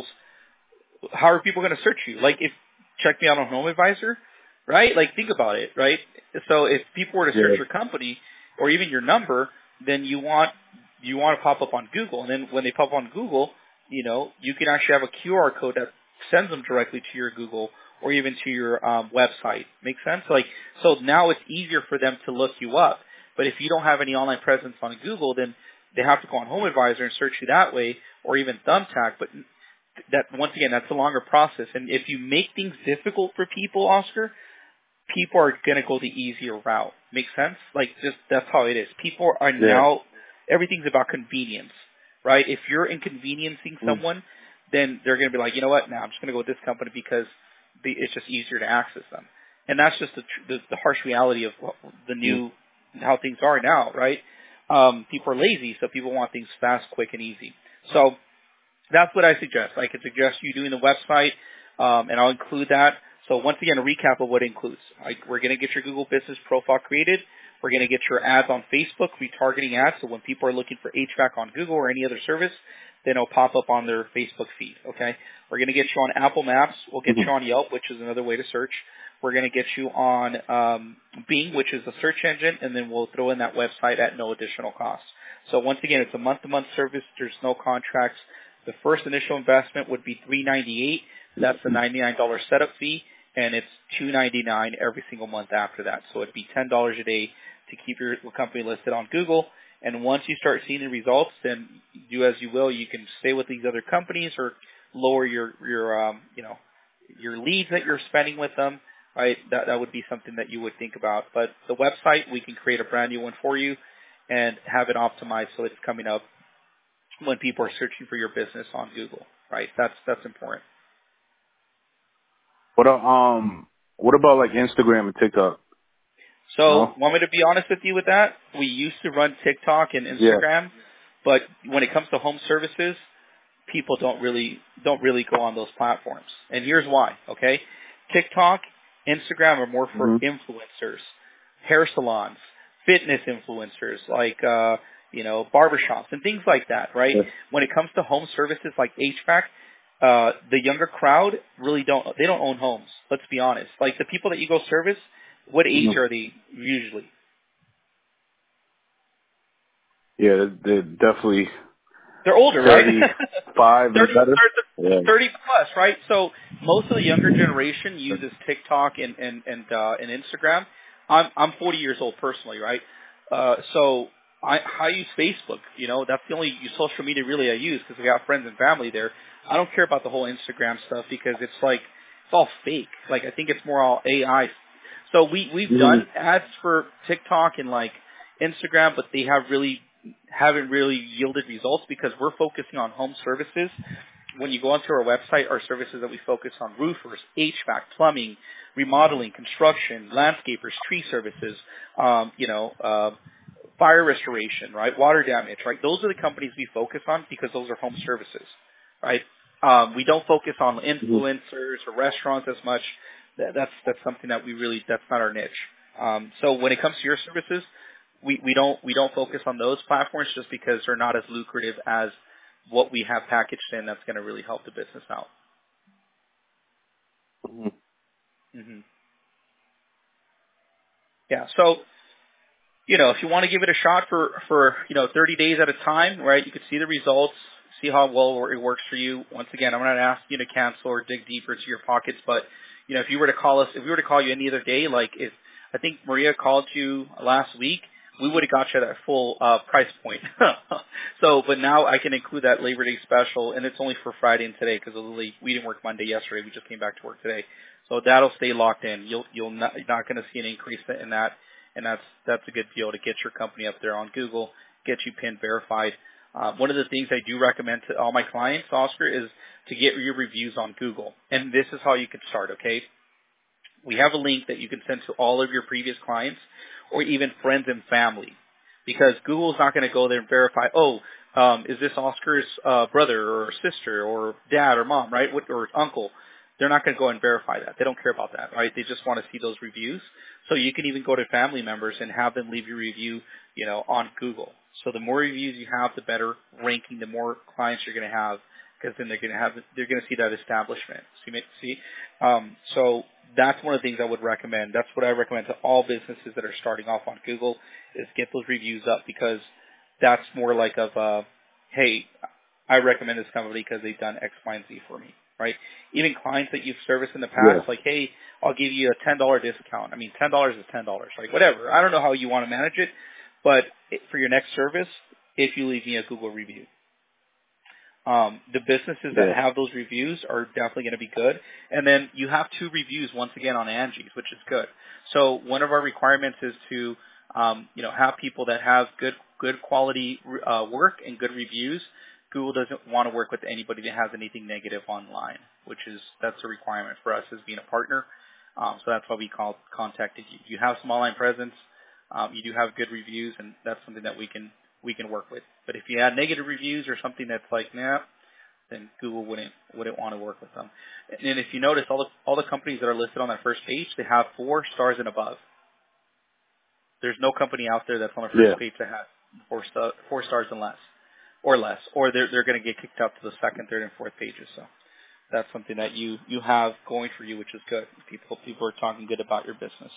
how are people going to search you? Like, if check me out on Home Advisor, right? Like, think about it, right? So if people were to search Yeah. your company or even your number, then you want you want to pop up on Google. And then when they pop up on Google, you know, you can actually have a Q R code that sends them directly to your Google or even to your um, website. Make sense? Like, so now it's easier for them to look you up. But if you don't have any online presence on Google, then they have to go on Home Advisor and search you that way, or even Thumbtack. But that, once again, that's a longer process. And if you make things difficult for people, Oscar, people are going to go the easier route. Make sense? Like, just, that's how it is. People are Yeah. now, everything's about convenience, right? If you're inconveniencing Mm. someone, then they're going to be like, you know what, now I'm just going to go with this company because the, it's just easier to access them. And that's just the, tr- the, the harsh reality of what, the new, how things are now, right? Um, people are lazy, so people want things fast, quick, and easy. So that's what I suggest. I could suggest you doing the website, um, and I'll include that. So once again, a recap of what it includes. Like, we're going to get your Google Business profile created. We're going to get your ads on Facebook, retargeting ads. So when people are looking for H V A C on Google or any other service, then it'll pop up on their Facebook feed. Okay. We're going to get you on Apple Maps. We'll get Mhm. you on Yelp, which is another way to search. We're going to get you on um, Bing, which is a search engine, and then we'll throw in that website at no additional cost. So once again, it's a month-to-month service. There's no contracts. The first initial investment would be three hundred ninety-eight dollars. That's the ninety-nine dollars setup fee, and it's two hundred ninety-nine dollars every single month after that. So it'd be ten dollars a day to keep your company listed on Google. And once you start seeing the results, then do as you will. You can stay with these other companies or lower your your um, you know your leads that you're spending with them. Right? That that would be something that you would think about. But the website, we can create a brand new one for you and have it optimized so it's coming up when people are searching for your business on Google. Right? That's that's important. What a- um what about like Instagram and TikTok? So, No? want me to be honest with you with that? We used to run TikTok and Yeah. Instagram, but when it comes to home services, people don't really don't really go on those platforms. And here's why, okay? TikTok, Instagram are more for Mhm. influencers, hair salons, fitness influencers, like uh, you know, barbershops and things like that, right? Yeah. When it comes to home services like H V A C, uh, the younger crowd really don't they don't own homes. Let's be honest. Like the people that you go service, what age Mhm. are they usually? Yeah, they're definitely They're older, right? thirty-five and thirty, better. Yeah. thirty plus, right? So most of the younger generation uses TikTok and and and, uh, and Instagram. I'm I'm forty years old personally, right? Uh, so I I use Facebook. You know, that's the only social media really I use because I got friends and family there. I don't care about the whole Instagram stuff because it's like it's all fake. Like I think it's more all A I. So we we've Mhm. done ads for TikTok and like Instagram, but they have really haven't really yielded results because we're focusing on home services. When you go onto our website, our services that we focus on: roofers, H V A C, plumbing, remodeling, construction, landscapers, tree services, um, you know, uh, fire restoration, right, water damage, right. Those are the companies we focus on because those are home services, right. Um, we don't focus on Mhm. influencers or restaurants as much. That, that's that's something that we really that's not our niche. Um, so when it comes to your services, we, we don't we don't focus on those platforms just because they're not as lucrative as what we have packaged in that's going to really help the business out. Mhm. hmm Yeah. So you know, if you want to give it a shot for, for, you know, thirty days at a time, right, you could see the results, see how well it works for you. Once again, I'm not asking you to cancel or dig deeper into your pockets, but, you know, if you were to call us, if we were to call you any other day, like if, I think Maria called you last week, we would have got you at that full uh, price point. So, but now I can include that Labor Day special, and it's only for Friday and today because we didn't work Monday yesterday. We just came back to work today. So that'll stay locked in. You'll, you'll not, you're not going to see an increase in that. And that's that's a good deal to get your company up there on Google, get you PIN verified. Uh, one of the things I do recommend to all my clients, Oscar, is to get your reviews on Google. And this is how you can start, okay? We have a link that you can send to all of your previous clients or even friends and family, because Google's not going to go there and verify, oh, um, is this Oscar's uh, brother or sister or dad or mom, right, what, or uncle? They're not going to go and verify that. They don't care about that, right? They just want to see those reviews. So you can even go to family members and have them leave your review, you know, on Google. So the more reviews you have, the better ranking, the more clients you're going to have, because then they're going to have, they're going to see that establishment. See, see? Um, so that's one of the things I would recommend. That's what I recommend to all businesses that are starting off on Google, is get those reviews up, because that's more like of, uh, hey, I recommend this company because they've done X, Y, and Z for me. Right? Even clients that you've serviced in the past, Yeah. like, hey, I'll give you a ten dollar discount. I mean, ten dollars is ten dollars. Like, whatever. I don't know how you want to manage it, but for your next service, if you leave me a Google review. Um, the businesses that Yeah. have those reviews are definitely going to be good. And then you have two reviews, once again, on Angie's, which is good. So one of our requirements is to, um, you know, have people that have good, good quality uh, work and good reviews. Google doesn't want to work with anybody that has anything negative online, which is, that's a requirement for us as being a partner. Um, so that's why we call, contacted you. You have some online presence. Um, you do have good reviews, and that's something that we can, we can work with. But if you add negative reviews or something that's like, nah, then Google wouldn't, wouldn't want to work with them. And if you notice, all the, all the companies that are listed on that first page, they have four stars and above. There's no company out there that's on the first Yeah. page that has four, star, four stars and less. Or less, or they're they're going to get kicked up to the second, third, and fourth pages. So that's something that you you have going for you, which is good. People people are talking good about your business.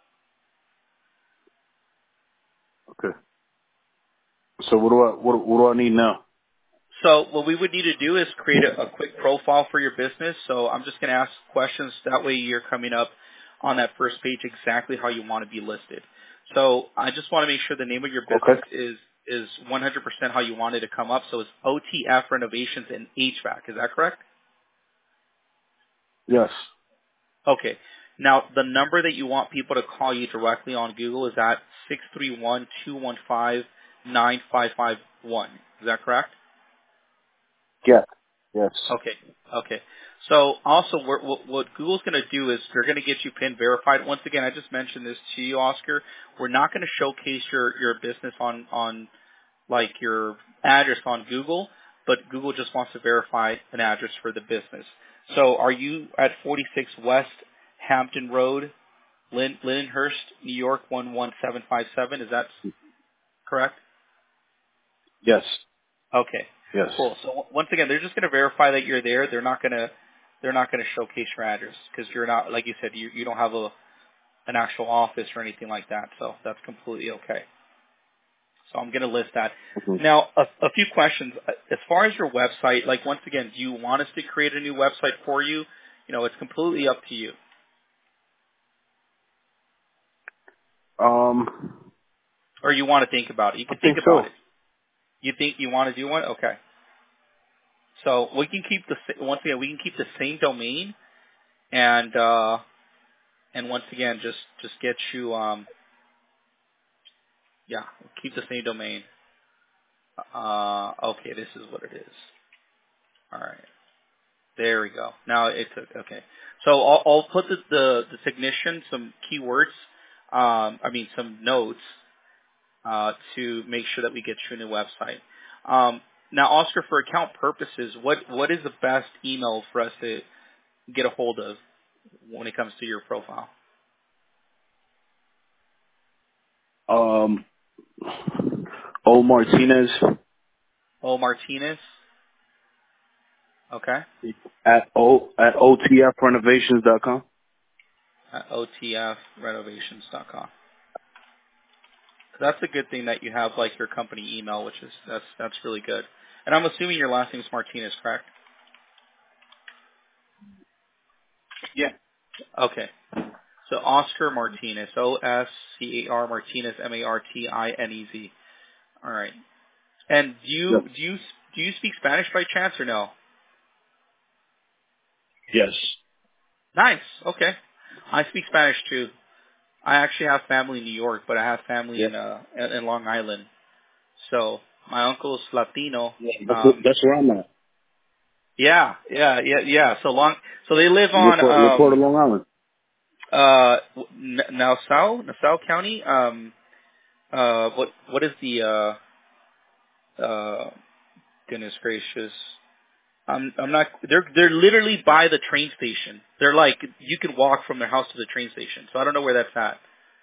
Okay. So what do I what what do I need now? So what we would need to do is create a, a quick profile for your business. So I'm just going to ask questions. That way you're coming up on that first page exactly how you want to be listed. So I just want to make sure the name of your business Okay. is is one hundred percent how you want it to come up. So it's O T F Renovations and H V A C. Is that correct? Yes. Okay. Now, the number that you want people to call you directly on Google is at six three one, two one five, nine five five one. Is that correct? Yeah. Yes. Okay. Okay. So also what, what, what Google's going to do is they're going to get you PIN verified. Once again, I just mentioned this to you, Oscar. We're not going to showcase your, your business on, on like your address on Google, but Google just wants to verify an address for the business. So are you at forty-six West Hampton Road, Lynn, Lindenhurst, New York one one seven five seven? Is that correct? Yes. Okay. Yes. Cool. So w- once again, they're just going to verify that you're there. They're not going to they're not going to showcase your address because you're not, like you said, you you don't have a an actual office or anything like that. So that's completely okay. So I'm going to list that. Mhm. Now, a, a few questions. As far as your website, like once again, do you want us to create a new website for you? You know, it's completely up to you. Um, Or you want to think about it. You I can think think about so. it. You think you want to do one? Okay. So we can keep the, sa- once again, we can keep the same domain and, uh, and once again, just, just get you, um, yeah, keep the same domain. Uh, okay, this is what it is. All right. There we go. Now it took, okay. So I'll, I'll put the, the, the technician some keywords, um, I mean some notes, uh, to make sure that we get you a new website. Um, now Oscar, for account purposes, what, what is the best email for us to get a hold of when it comes to your profile? Um, O Martinez O Martinez. Okay. at o at o t f renovations dot com. At O T F renovations dot com. That's a good thing that you have like your company email, which is that's that's really good. And I'm assuming your last name is Martinez, correct? Yeah. Okay. So Oscar Martinez, O S C A R Martinez, M A R T I N E Z. All right. And do Yes. you do you do you speak Spanish by chance or no? Yes. Nice. Okay. I speak Spanish too. I actually have family in New York, but I have family Yeah. in uh in in Long Island. So my uncle's Latino. Yeah. That's, Um, that's where I'm at. yeah, yeah, yeah, yeah. So long. So they live What on part, what part um of Long Island? uh N- Nassau, Nassau County. Um, uh, what what is the uh uh goodness gracious? I'm I'm not. They're they're literally by the train station. They're like you could walk from their house to the train station. So I don't know where that's at.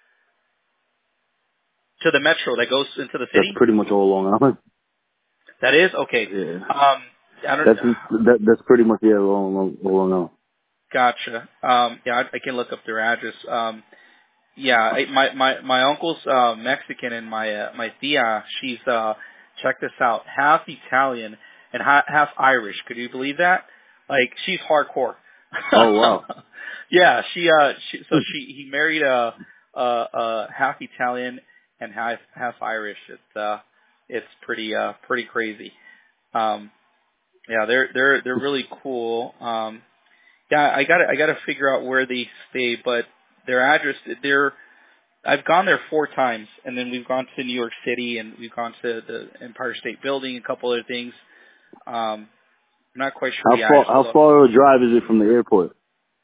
To the metro that goes into the That's city. pretty much all Long Island. That is okay. Yeah. Um, I don't. That's that, that's pretty much yeah, all, all, all Long Island. Gotcha. Um, yeah, I, I can look up their address. Um, yeah, I, my my my uncle's uh, Mexican and my uh, my tia, she's uh, check this out, half Italian and half, half Irish. Could you believe that? Like she's hardcore. Oh wow. yeah, she uh, she so she he married a a, a half Italian and half half Irish. It's uh, it's pretty uh pretty crazy. Um, yeah, they're they're they're really cool. Um, yeah, I got to I got to figure out where they stay, but their address, they're I've gone there four times, and then we've gone to New York City, and we've gone to the Empire State Building, a couple other things. Um, I'm not quite sure How the far address. how Although, far of a drive is it from the airport?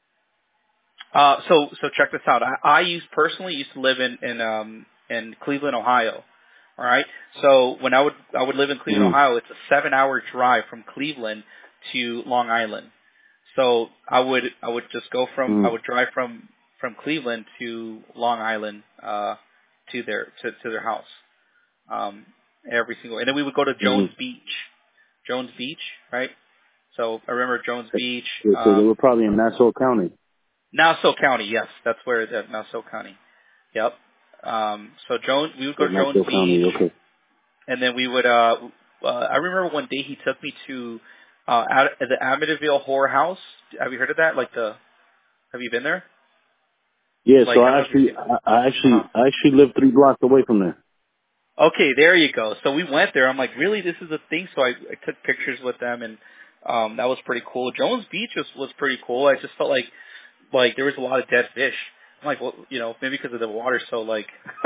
uh, so so check this out. I, I used personally used to live in in um in Cleveland, Ohio. All right. So when I would I would live in Cleveland, Mm. Ohio, it's a seven hour drive from Cleveland to Long Island. So I would I would just go from I Mm. would drive from from Cleveland to Long Island uh to their to, to their house. Um every single and then we would go to Jones Mm. Beach. Jones Beach, right? So I remember Jones Beach, So so they um were probably in Nassau County. Nassau County, yes, that's where the Nassau County. Yep. Um so Jones we would So go to Jones Nassau Beach County. Okay. and then we would uh, uh I remember one day he took me to uh Ad- the Amityville Horror House. Have you heard of that? Like the have you been there? Yeah. Like So I don't I know if you've actually seen. I, I Uh-huh. actually I actually live three blocks away from there. Okay, there you go. So we went there. I'm like, really, this is a thing. So I, I took pictures with them, and um that was pretty cool. Jones Beach was was pretty cool. I just felt like like there was a lot of dead fish. I'm like, well, you know, maybe because of the water, so like,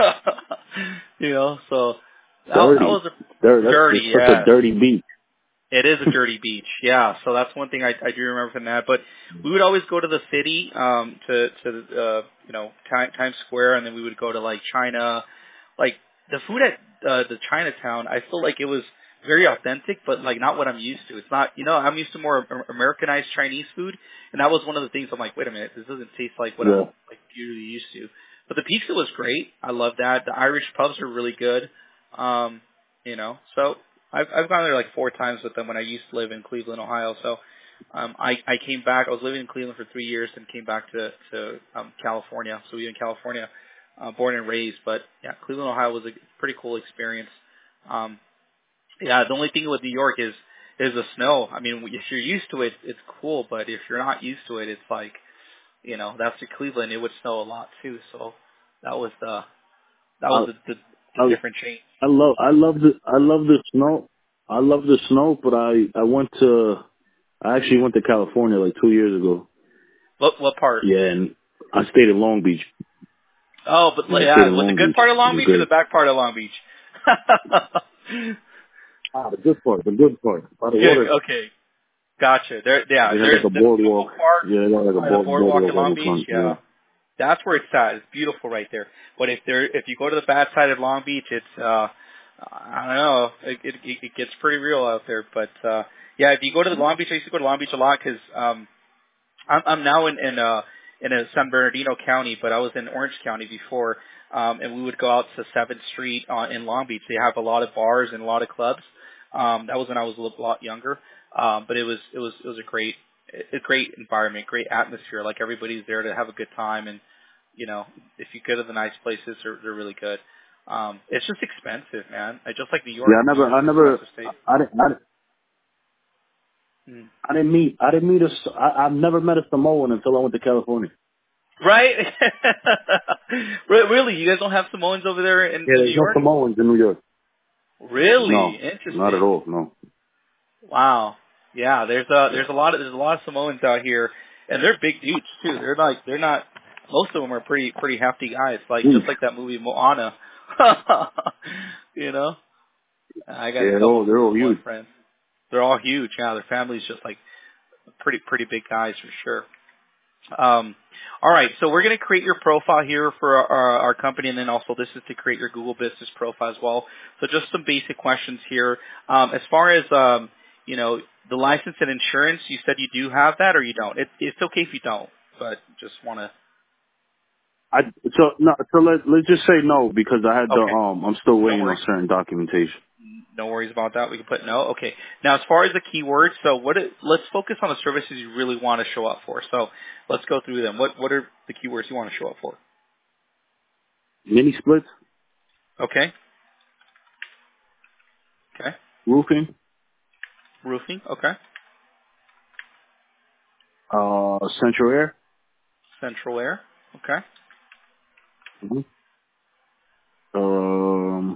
you know, so that that Dirty. was Dirty. a That's dirty, just such a yes. dirty beach. It is a dirty beach, yeah. So that's one thing I, I do remember from that. But we would always go to the city, um, to to uh, you know Ti- Times Square, and then we would go to like China. Like the food at uh, the Chinatown, I feel like it was very authentic, but like not what I'm used to. It's not, you know, I'm used to more Am- Americanized Chinese food, and that was one of the things I'm like, wait a minute, this doesn't taste like what Yeah. I'm like usually used to. But the pizza was great. I love that. The Irish pubs are really good. Um, you know, so I've I've gone there like four times with them when I used to live in Cleveland, Ohio. So um I I came back. I was living in Cleveland for three years and came back to to um California. So we in California, uh, born and raised. But yeah, Cleveland, Ohio was a pretty cool experience. Um yeah, the only thing with New York is is the snow. I mean, if you're used to it, it's cool. But if you're not used to it, it's like, you know, that's in Cleveland. It would snow a lot too. So that was the that I was the the, the I different change. I love I love the I love the snow. I love the snow, but I I went to I actually went to California like two years ago. What what part? Yeah, and I stayed in Long Beach. Oh, but Yeah, like, I stayed yeah, in was the Long good Beach. part of It Long was Beach or the great. bad part of Long Beach? Ah, the good part, the good part. By the Good. water. Okay, gotcha. There, yeah. They have There's like a the beautiful boardwalk. part Yeah, they got like a by the board, boardwalk boardwalk in right Long in Beach. front. Yeah, Yeah. that's where it's at. It's beautiful right there. But if there, if you go to the bad side of Long Beach, it's uh, I don't know. It, it, it gets pretty real out there. But uh, yeah, if you go to the Long Beach, I used to go to Long Beach a lot because um, I'm, I'm now in in uh in a San Bernardino County, but I was in Orange County before, um, and we would go out to Seventh Street uh, in Long Beach. They have a lot of bars and a lot of clubs. Um, that was when I was a little- lot younger, um, but it was it was it was a great a great environment, great atmosphere. Like everybody's there to have a good time, and you know, if you go to the nice places, they're they're really good. Um, it's just expensive, man. I just like New Yeah, York. I New never, York's I an never, expensive state. I, I didn't, I, didn't- Mm. I didn't meet, I didn't meet a, S- I, I've never met a Samoan until I went to California. Right? Re- really, you guys don't have Samoans over there in, Yeah, in New there's no York? Samoans in New York. Really No, not at interesting. all. No. Wow. Yeah, there's a Yeah. there's a lot of there's a lot of Samoans out here, and they're big dudes too. They're like they're not. Most of them are pretty pretty hefty guys, like Huge. just like that movie Moana. you know, I got Yeah, a they're couple all, they're all Samoan huge. friends. They're all huge. Yeah, their family's just like pretty pretty big guys for sure. Um, all right, so we're going to create your profile here for our, our company, and then also this is to create your Google Business profile as well. So just some basic questions here. Um, as far as um, you know, the license and insurance, you said you do have that, or you don't. It, it's okay if you don't, but just want to. I, so, no, so let, let's just say no because I had the, Okay, um, I'm still no waiting on worries. certain documentation. No worries about that. We can put no. Okay. Now, as far as the keywords, so what? It, let's focus on the services you really want to show up for. So let's go through them. What What are the keywords you want to show up for? Mini splits, Okay. Okay. roofing, Roofing. Okay. uh, central air, Central air. Okay. hmm um,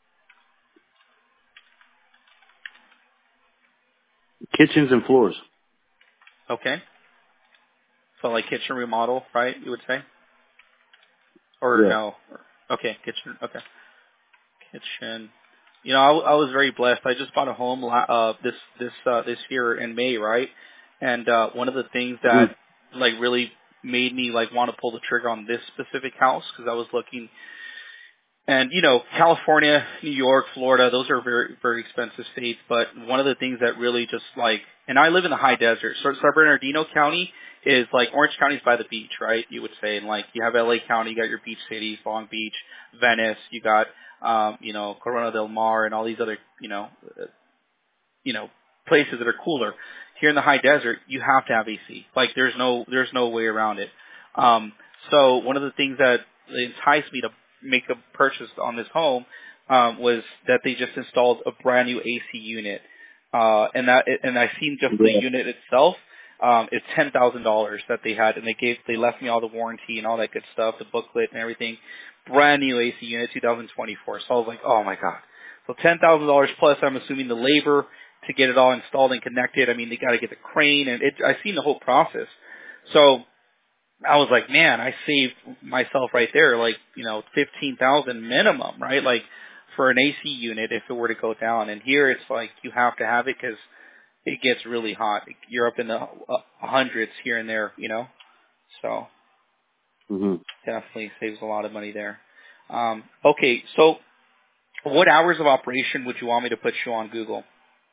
kitchens and floors. Okay. So like kitchen remodel, right? You would say, or Yeah. no? Okay, kitchen. Okay, kitchen. You know, I, I was very blessed. I just bought a home la- uh, this this uh, this year in May, right? And uh, one of the things hmm that like really made me like want to pull the trigger on this specific house because I was looking. And you know, California, New York, Florida, those are very, very expensive states. But one of the things that really just like, and I live in the high desert. So San Bernardino County is like Orange County's by the beach, right? You would say, and like you have L A County, you got your beach cities, Long Beach, Venice, you got, um, you know, Corona del Mar, and all these other, you know, uh, you know, places that are cooler. Here in the high desert, you have to have A C. Like there's no, there's no way around it. Um, so one of the things that enticed me to make a purchase on this home um, was that they just installed a brand new A C unit, uh, and that and I seen just the Yeah. unit itself. Um, it's ten thousand dollars that they had, and they gave they left me all the warranty and all that good stuff, the booklet and everything. Brand new A C unit, two thousand twenty-four. So I was like, oh my god. So ten thousand dollars plus, I'm assuming the labor to get it all installed and connected. I mean, they got to get the crane, and it, I've seen the whole process. So I was like, man, I saved myself right there, like, you know, fifteen thousand minimum, right? Like for an A C unit if it were to go down. And here it's like you have to have it because it gets really hot. You're up in the uh, hundreds here and there, you know. So hmm definitely saves a lot of money there. Um, okay, so what hours of operation would you want me to put you on Google?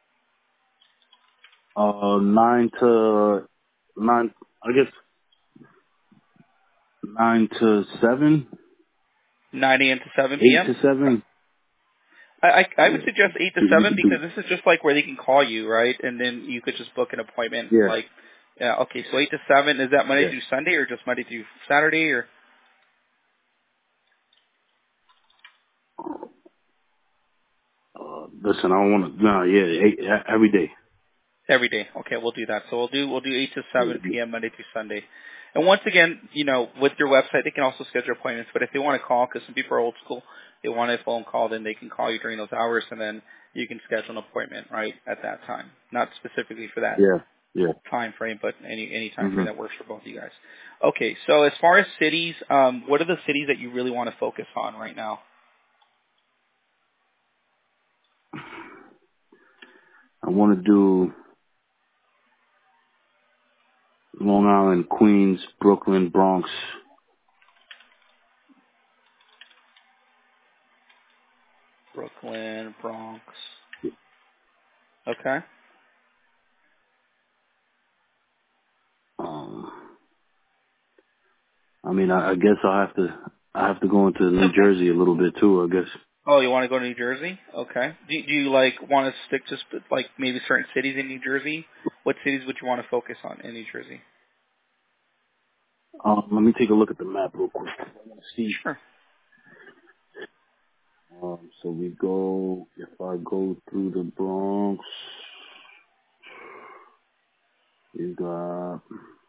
Uh, nine to nine. I guess nine to seven, nine a.m. to seven eight p.m.? to seven. I, I I would Yeah. suggest eight to We we seven could because do. this is just like where they can call you, right? And then you could just book an appointment. Yeah. Like, yeah, okay. So eight to seven is that Monday Yeah. through Sunday or just Monday through Saturday or Uh, listen, I don't want to. No, yeah, eight, e- every day. every day? Okay, we'll do that. So we'll do we'll do eight to Yeah. seven p.m. Monday through Sunday. And once again, you know, with your website, they can also schedule appointments. But if they want to call, because some people are old school, they want a phone call, then they can call you during those hours, and then you can schedule an appointment right at that time. Not specifically for that Yeah. Yeah. time frame, but any any time hmm frame that works for both of you guys. Okay, so as far as cities, um, what are the cities that you really want to focus on right now? I want to do Long Island, Queens, Brooklyn, Bronx. Brooklyn, Bronx. Okay. Um, I mean, I, I guess I have to. I have to go into New Okay. Jersey a little bit too. I guess. Oh, you want to go to New Jersey? Okay. Do, do you like want to stick to sp- like maybe certain cities in New Jersey? What cities would you want to focus on in New Jersey? Um, let me take a look at the map real quick. I want to see. Sure. Um, so we go, if I go through the Bronx, you got,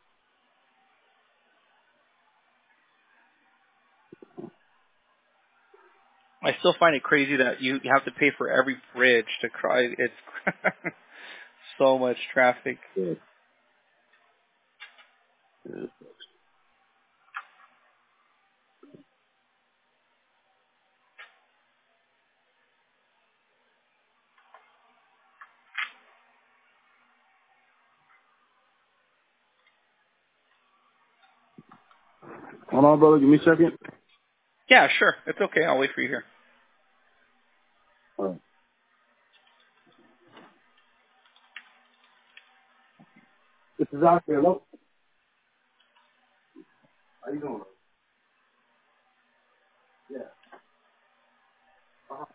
I still find it crazy that you have to pay for every bridge to cry. It's so much traffic. yeah, yeah. Hold on, brother, give me a second. Yeah, sure. It's okay. I'll wait for you here. All right. This is out there, look. How you doing? Yeah. Uh-huh.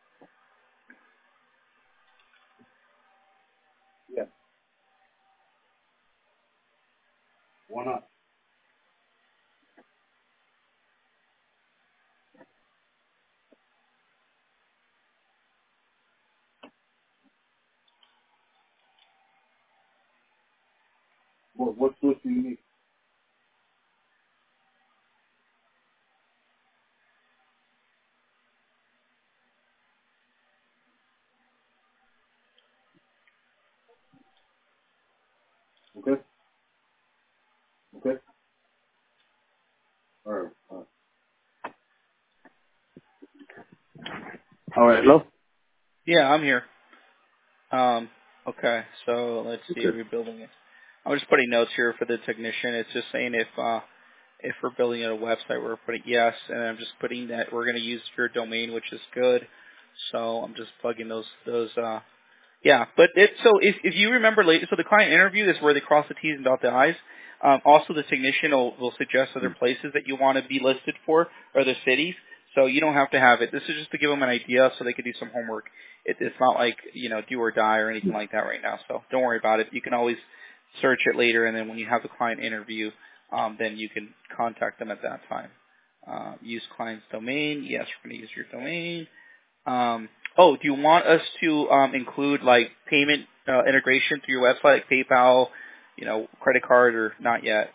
Yeah. Why not? What, what switch do you need? Okay. Okay. All right. All right. All right. Hello? Yeah, I'm here. Um, okay, so let's see, Okay. rebuilding it. I'm just putting notes here for the technician. It's just saying if uh, if we're building a website, we're putting yes, and I'm just putting that we're going to use your domain, which is good. So I'm just plugging those those uh, yeah, but it so if if you remember later, so the client interview is where they cross the T's and dot the I's. Um, also, the technician will, will suggest other places that you want to be listed for, or the cities. So you don't have to have it. This is just to give them an idea so they can do some homework. It, it's not like you know do or die or anything like that right now. So don't worry about it. You can always search it later, and then when you have the client interview, um, then you can contact them at that time. Uh, use client's domain. Yes, we're going to use your domain. Um, oh, do you want us to um, include like payment uh, integration through your website, like PayPal, you know, credit card, or not yet?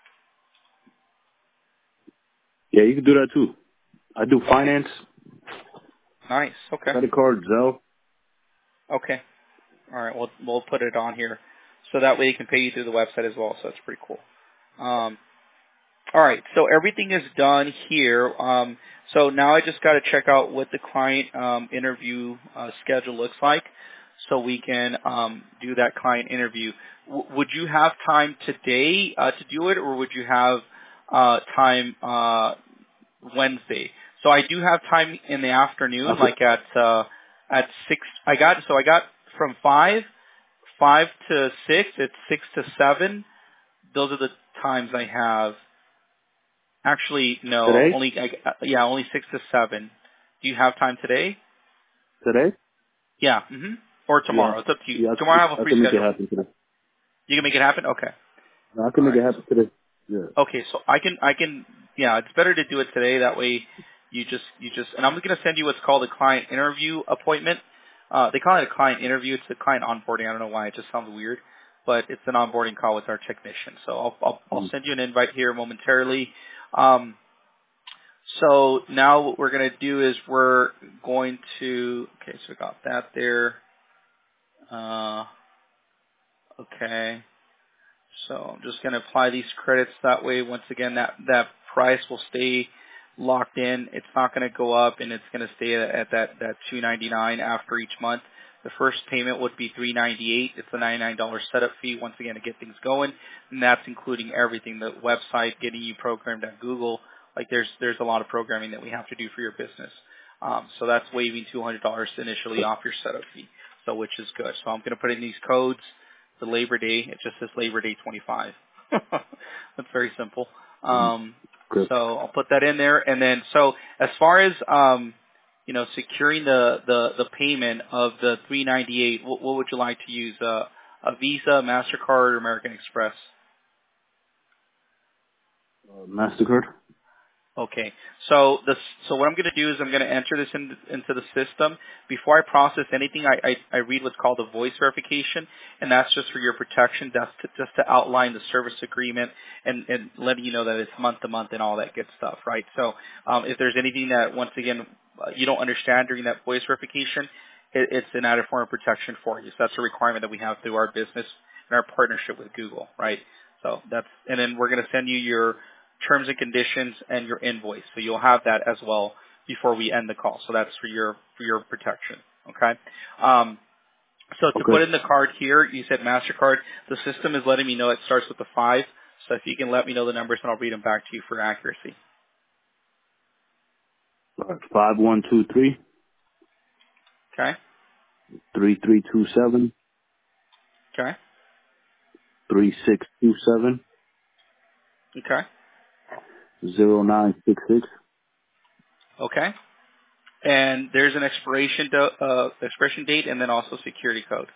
Yeah, you can do that too. I do finance, Nice. Okay. credit card, Zelle. Okay. All right. We'll we'll put it on here, so that way they can pay you through the website as well. So that's pretty cool. Um, all right. So everything is done here. Um, so now I just got to check out what the client um, interview uh, schedule looks like, so we can um, do that client interview. W- would you have time today uh, to do it, or would you have uh, time uh, Wednesday? So I do have time in the afternoon, Okay. like at uh, at six. I got so I got from five five to six. It's six to seven. Those are the times I have. Actually, no. Today? Only I, yeah, only six to seven. Do you have time today? Today? Yeah. hmm Or Yeah. tomorrow. It's up to you. Yeah, Tomorrow I have a I, I free can make it schedule. happen today. You can make it happen. Okay. No, I All can make it right. happen today. Yeah. Okay. So I can I can yeah. It's better to do it today. That way you just you just and I'm going to send you what's called a client interview appointment. Uh, they call it a client interview. It's a client onboarding. I don't know why. It just sounds weird, but it's an onboarding call with our technician. So I'll I'll, I'll Mm. send you an invite here momentarily. Um, So now what we're going to do is we're going to, okay, so we got that there. Uh, okay. So I'm just going to apply these credits that way. Once again, that, that price will stay locked in. It's not going to go up, and it's going to stay at, at that, that two ninety-nine after each month. The first payment would be three ninety-eight. It's a ninety-nine dollars setup fee, once again, to get things going. And that's including everything, the website, getting you programmed at Google. Like there's, there's a lot of programming that we have to do for your business. Um, so that's waiving two hundred dollars initially off your setup fee. So which is good. So I'm going to put in these codes. The Labor Day, it just says Labor Day twenty-five. That's very simple. Mm. Um, Good. so I'll put that in there. And then, so as far as, um, you know, securing the, the, the payment of the three ninety-eight, what, what would you like to use? Uh, a Visa, MasterCard, or American Express? Uh, MasterCard? Okay. So the so what I'm going to do is I'm going to enter this in, into the system. Before I process anything, I, I, I read what's called a voice verification, and that's just for your protection. That's to, just to outline the service agreement and, and letting you know that it's month to month and all that good stuff, right? So um, if there's anything that, once again, uh, you don't understand during that voice verification, it, it's an added form of protection for you. So that's a requirement that we have through our business and our partnership with Google, right? So that's, and then we're going to send you your terms and conditions and your invoice. So you'll have that as well before we end the call. So that's for your for your protection. Okay. Um, so to put Okay. in the card here, you said MasterCard. The system is letting me know it starts with a five. So if you can let me know the numbers, and I'll read them back to you for accuracy. All right. Five one two three Okay. three three two seven Okay. three six two seven Okay. zero nine six six Okay. And there's an expiration do- uh, expiration date and then also security code.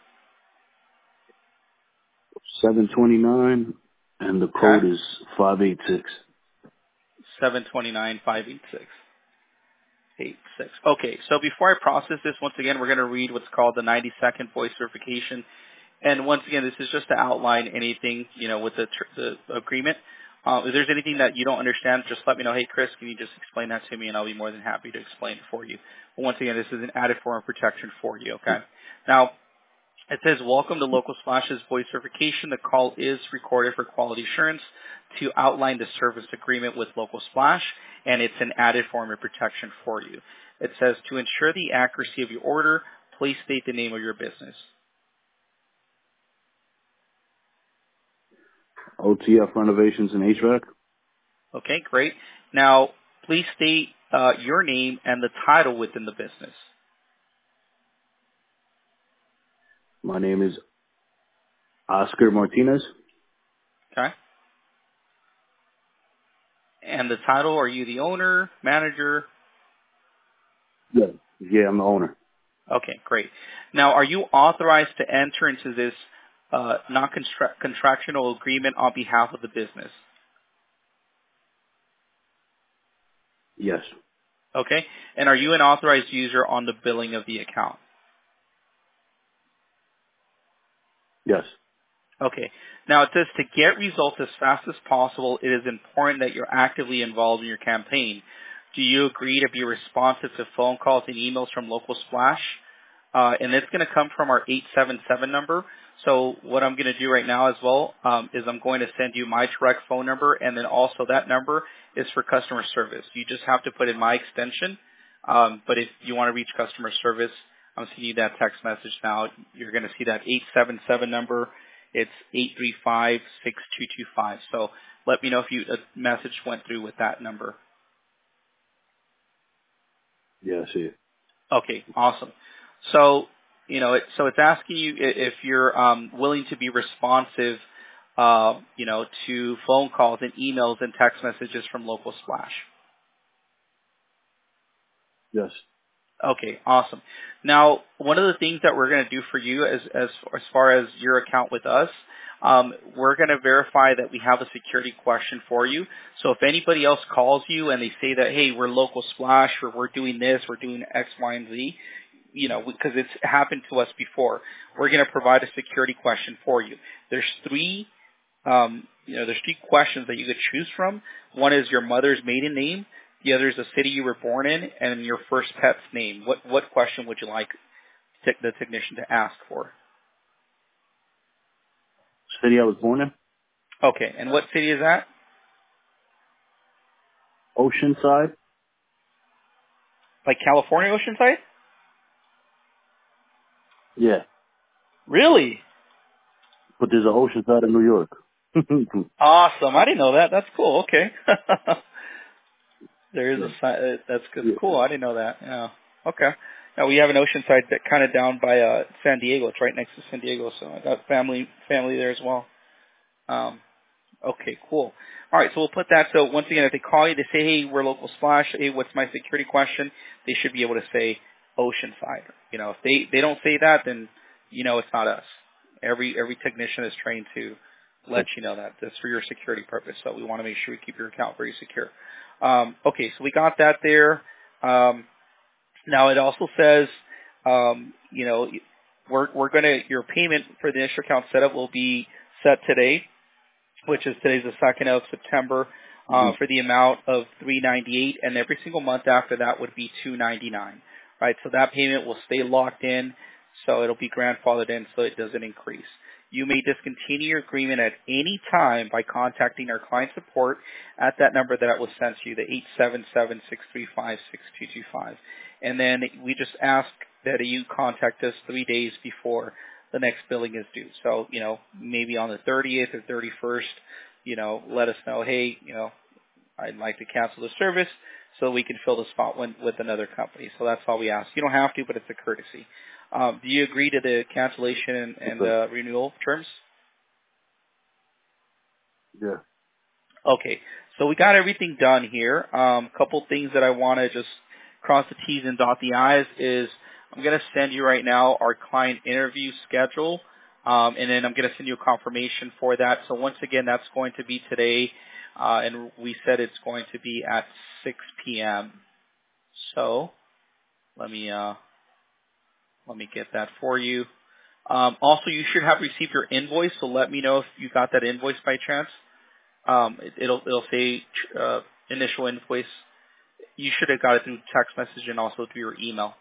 seven twenty nine, and the Okay. code is five eight six. seven two nine five eight six. Eight six. Okay, so before I process this, once again, we're going to read what's called the ninety second voice verification. And once again, this is just to outline anything, you know, with the, tr- the agreement. Uh, if there's anything that you don't understand, just let me know. Hey, Chris, can you just explain that to me? And I'll be more than happy to explain it for you. But once again, this is an added form of protection for you, okay? Now, it says, welcome to Local Splash's voice verification. The call is recorded for quality assurance to outline the service agreement with Local Splash, and it's an added form of protection for you. It says, to ensure the accuracy of your order, please state the name of your business. O T F Renovations and H V A C. Okay, great. Now, please state uh, your name and the title within the business. My name is Oscar Martinez. Okay. And the title, are you the owner, manager? Yeah. Yeah, I'm the owner. Okay, great. Now, are you authorized to enter into this uh, non-contractual agreement on behalf of the business? Yes. Okay. And are you an authorized user on the billing of the account? Yes. Okay. Now, it says to get results as fast as possible, it is important that you're actively involved in your campaign. Do you agree to be responsive to phone calls and emails from Local Splash? Uh, and it's going to come from our eight seven seven number. So what I'm going to do right now as well um, is I'm going to send you my direct phone number, and then also that number is for customer service. You just have to put in my extension. Um, but if you want to reach customer service, I'm sending you that text message now. You're going to see that eight seven seven number. It's eight three five, six two two five. So let me know if you, a message went through with that number. Yeah, I see it. Okay, awesome. So, you know, it, so it's asking you i- if you're um, willing to be responsive, uh, you know, to phone calls and emails and text messages from Local Splash. Yes. Okay, awesome. Now, one of the things that we're going to do for you as as as far as your account with us, um, we're going to verify that we have a security question for you. So if anybody else calls you and they say that, hey, we're Local Splash, or we're doing this, we're doing X, Y, and Z, you know, because it's happened to us before, we're going to provide a security question for you. There's three, um, you know, there's three questions that you could choose from. One is your mother's maiden name. The other is the city you were born in, and your first pet's name. What what question would you like te- the technician to ask for? City I was born in? Okay, and what city is that? Oceanside? Like California, Oceanside? Yeah. Really? But there's an Oceanside in New York. Awesome. I didn't know that. That's cool. Okay. There is a Yeah. si- uh, that's that's Yeah. cool. I didn't know that. Yeah. Okay. Now we have an Oceanside that kind of down by uh San Diego. It's right next to San Diego, so I got family family there as well. Um, okay, cool. All right, so we'll put that. So once again, if they call you, they say, "Hey, we're Local Splash. Hey, what's my security question?" They should be able to say Oceanside. You know, if they they don't say that, then you know it's not us. Every every technician is trained to let you know that. That's for your security purpose. So we want to make sure we keep your account very secure. Um, okay, so we got that there. Um, now it also says, um, you know, we're we're gonna your payment for the initial account setup will be set today, which is today's the second of September, uh, Mhm. for the amount of three ninety-eight, and every single month after that would be two ninety-nine. Right, so that payment will stay locked in, so it'll be grandfathered in, so it doesn't increase. You may discontinue your agreement at any time by contacting our client support at that number that was sent to you, the eight seven seven, six three five, six two two five. And then we just ask that you contact us three days before the next billing is due. So, you know, maybe on the thirtieth or thirty-first, you know, let us know, hey, you know, I'd like to cancel the service so we can fill the spot when, with another company. So that's all we ask. You don't have to, but it's a courtesy. Um, do you agree to the cancellation and, and Okay. uh, renewal terms? Yeah. Okay, so we got everything done here. A um, couple things that I want to just cross the T's and dot the I's is I'm going to send you right now our client interview schedule, um, and then I'm going to send you a confirmation for that. So once again, that's going to be today, uh, and we said it's going to be at six p.m. So let me uh, let me get that for you. Um, also, you should have received your invoice, so let me know if you got that invoice by chance. Um, it, it'll it'll say uh, initial invoice. You should have got it through text message and also through your email.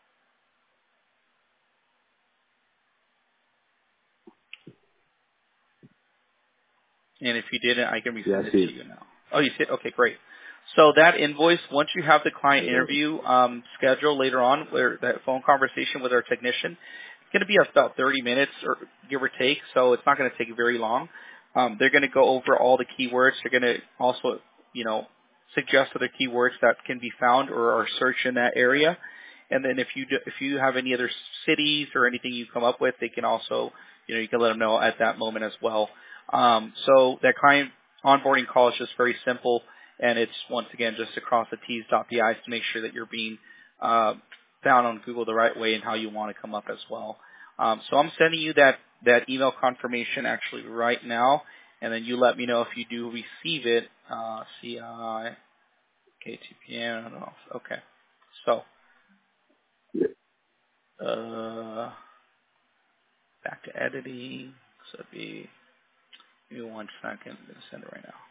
And if you didn't, I can Yeah, resend I it see to you now. Oh, you see it? Okay, great. So that invoice, once you have the client it. interview um, scheduled later on, where that phone conversation with our technician, it's going to be about thirty minutes or give or take, so it's not going to take very long. Um, they're going to go over all the keywords. They're going to also, you know, suggest other keywords that can be found or are searched in that area. And then if you do, if you have any other cities or anything you come up with, they can also, you know, you can let them know at that moment as well. Um, so that client onboarding call is just very simple, and it's once again just to cross the T's, dot the I's to make sure that you're being uh, found on Google the right way and how you want to come up as well. Um, so I'm sending you that that email confirmation actually right now, and then you let me know if you do receive it. Uh, C I K T P N. Okay. So Yeah. uh, back to editing. So it'd be give me one second. I'm gonna send it right now.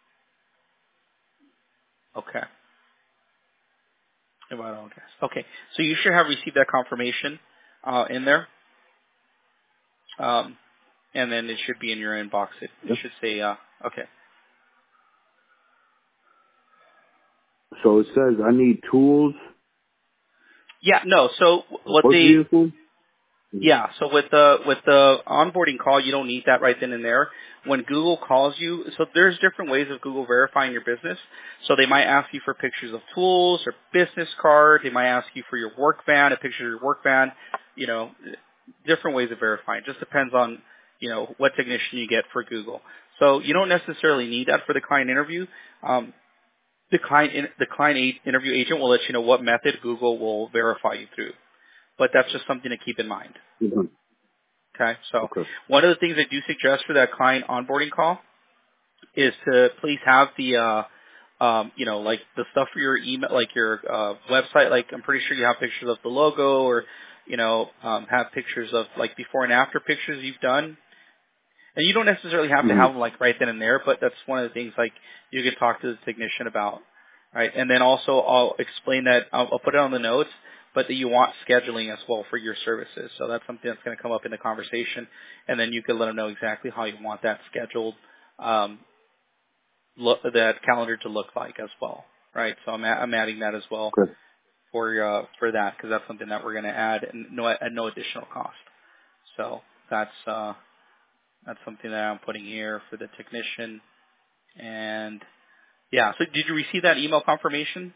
Okay. About all gas. Okay, so you should have received that confirmation uh, in there, um, and then it should be in your inbox. It, it Yep. should say, uh, okay. So it says I need tools. Yeah, no. So what What they vehicle? Yeah, so with the with the onboarding call, you don't need that right then and there. When Google calls you, so there's different ways of Google verifying your business. So they might ask you for pictures of tools or business card. They might ask you for your work van, a picture of your work van. You know, different ways of verifying. It just depends on, you know, what technician you get for Google. So you don't necessarily need that for the client interview. Um, the client in, the client a- interview agent will let you know what method Google will verify you through. But that's just something to keep in mind. Mhm. Okay, so Okay. one of the things I do suggest for that client onboarding call is to please have the, uh, um, you know, like the stuff for your email, like your uh, website. Like I'm pretty sure you have pictures of the logo, or you know, um, have pictures of like before and after pictures you've done. And you don't necessarily have to Mhm. have them like right then and there, but that's one of the things like you can talk to the technician about, right? And then also I'll explain that I'll, I'll put it on the notes, but that you want scheduling as well for your services. So that's something that's going to come up in the conversation, and then you can let them know exactly how you want that scheduled, um, look, that calendar to look like as well, right? So I'm, a- I'm adding that as well Okay. for uh, for that because that's something that we're going to add and no at no additional cost. So that's uh, that's something that I'm putting here for the technician. And yeah, so did you receive that email confirmation?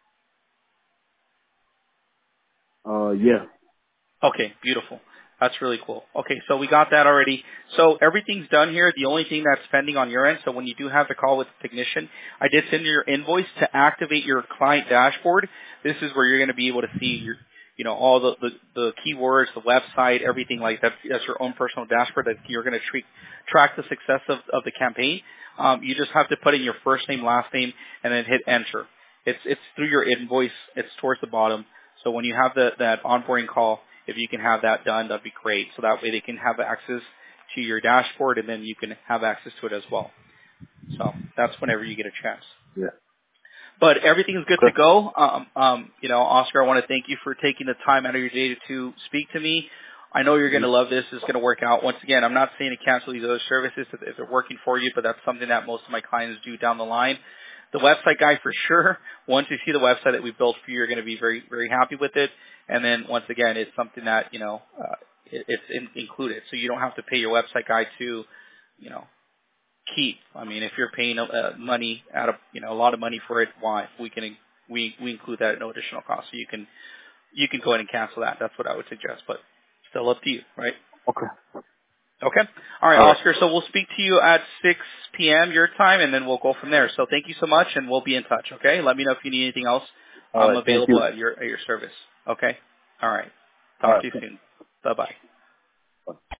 Uh, yeah. Okay, beautiful. That's really cool. Okay, so we got that already. So everything's done here. The only thing that's pending on your end, so when you do have the call with the technician, I did send you your invoice to activate your client dashboard. This is where you're going to be able to see your, you know, all the, the, the keywords, the website, everything like that. That's your own personal dashboard that you're going to tre- track the success of, of the campaign. Um, you just have to put in your first name, last name, and then hit enter. It's it's through your invoice. It's towards the bottom. So when you have the, that onboarding call, if you can have that done, that'd be great. So that way they can have access to your dashboard, and then you can have access to it as well. So that's whenever you get a chance. Yeah. But everything is good to Okay. go. Um, um, you know, Oscar, I want to thank you for taking the time out of your day to speak to me. I know you're going to love this. It's going to work out. Once again, I'm not saying to cancel these other services if, if they're working for you, but that's something that most of my clients do down the line. The website guy, for sure, once you see the website that we built for you, you're going to be very, very happy with it. And then once again, it's something that, you know, uh, it, it's in, included. So you don't have to pay your website guy to, you know, keep. I mean, if you're paying uh, money out of, you know, a lot of money for it, why? We can, we, we include that at no additional cost. So you can, you can go ahead and cancel that. That's what I would suggest, but still up to you, right? Okay. Okay. All right, All right. Oscar. So we'll speak to you at six p.m. your time, and then we'll go from there. So thank you so much, and we'll be in touch. Okay. Let me know if you need anything else. All I'm right. Thank available you. at your at your service. Okay. All right. All Talk to you right. soon. Bye bye.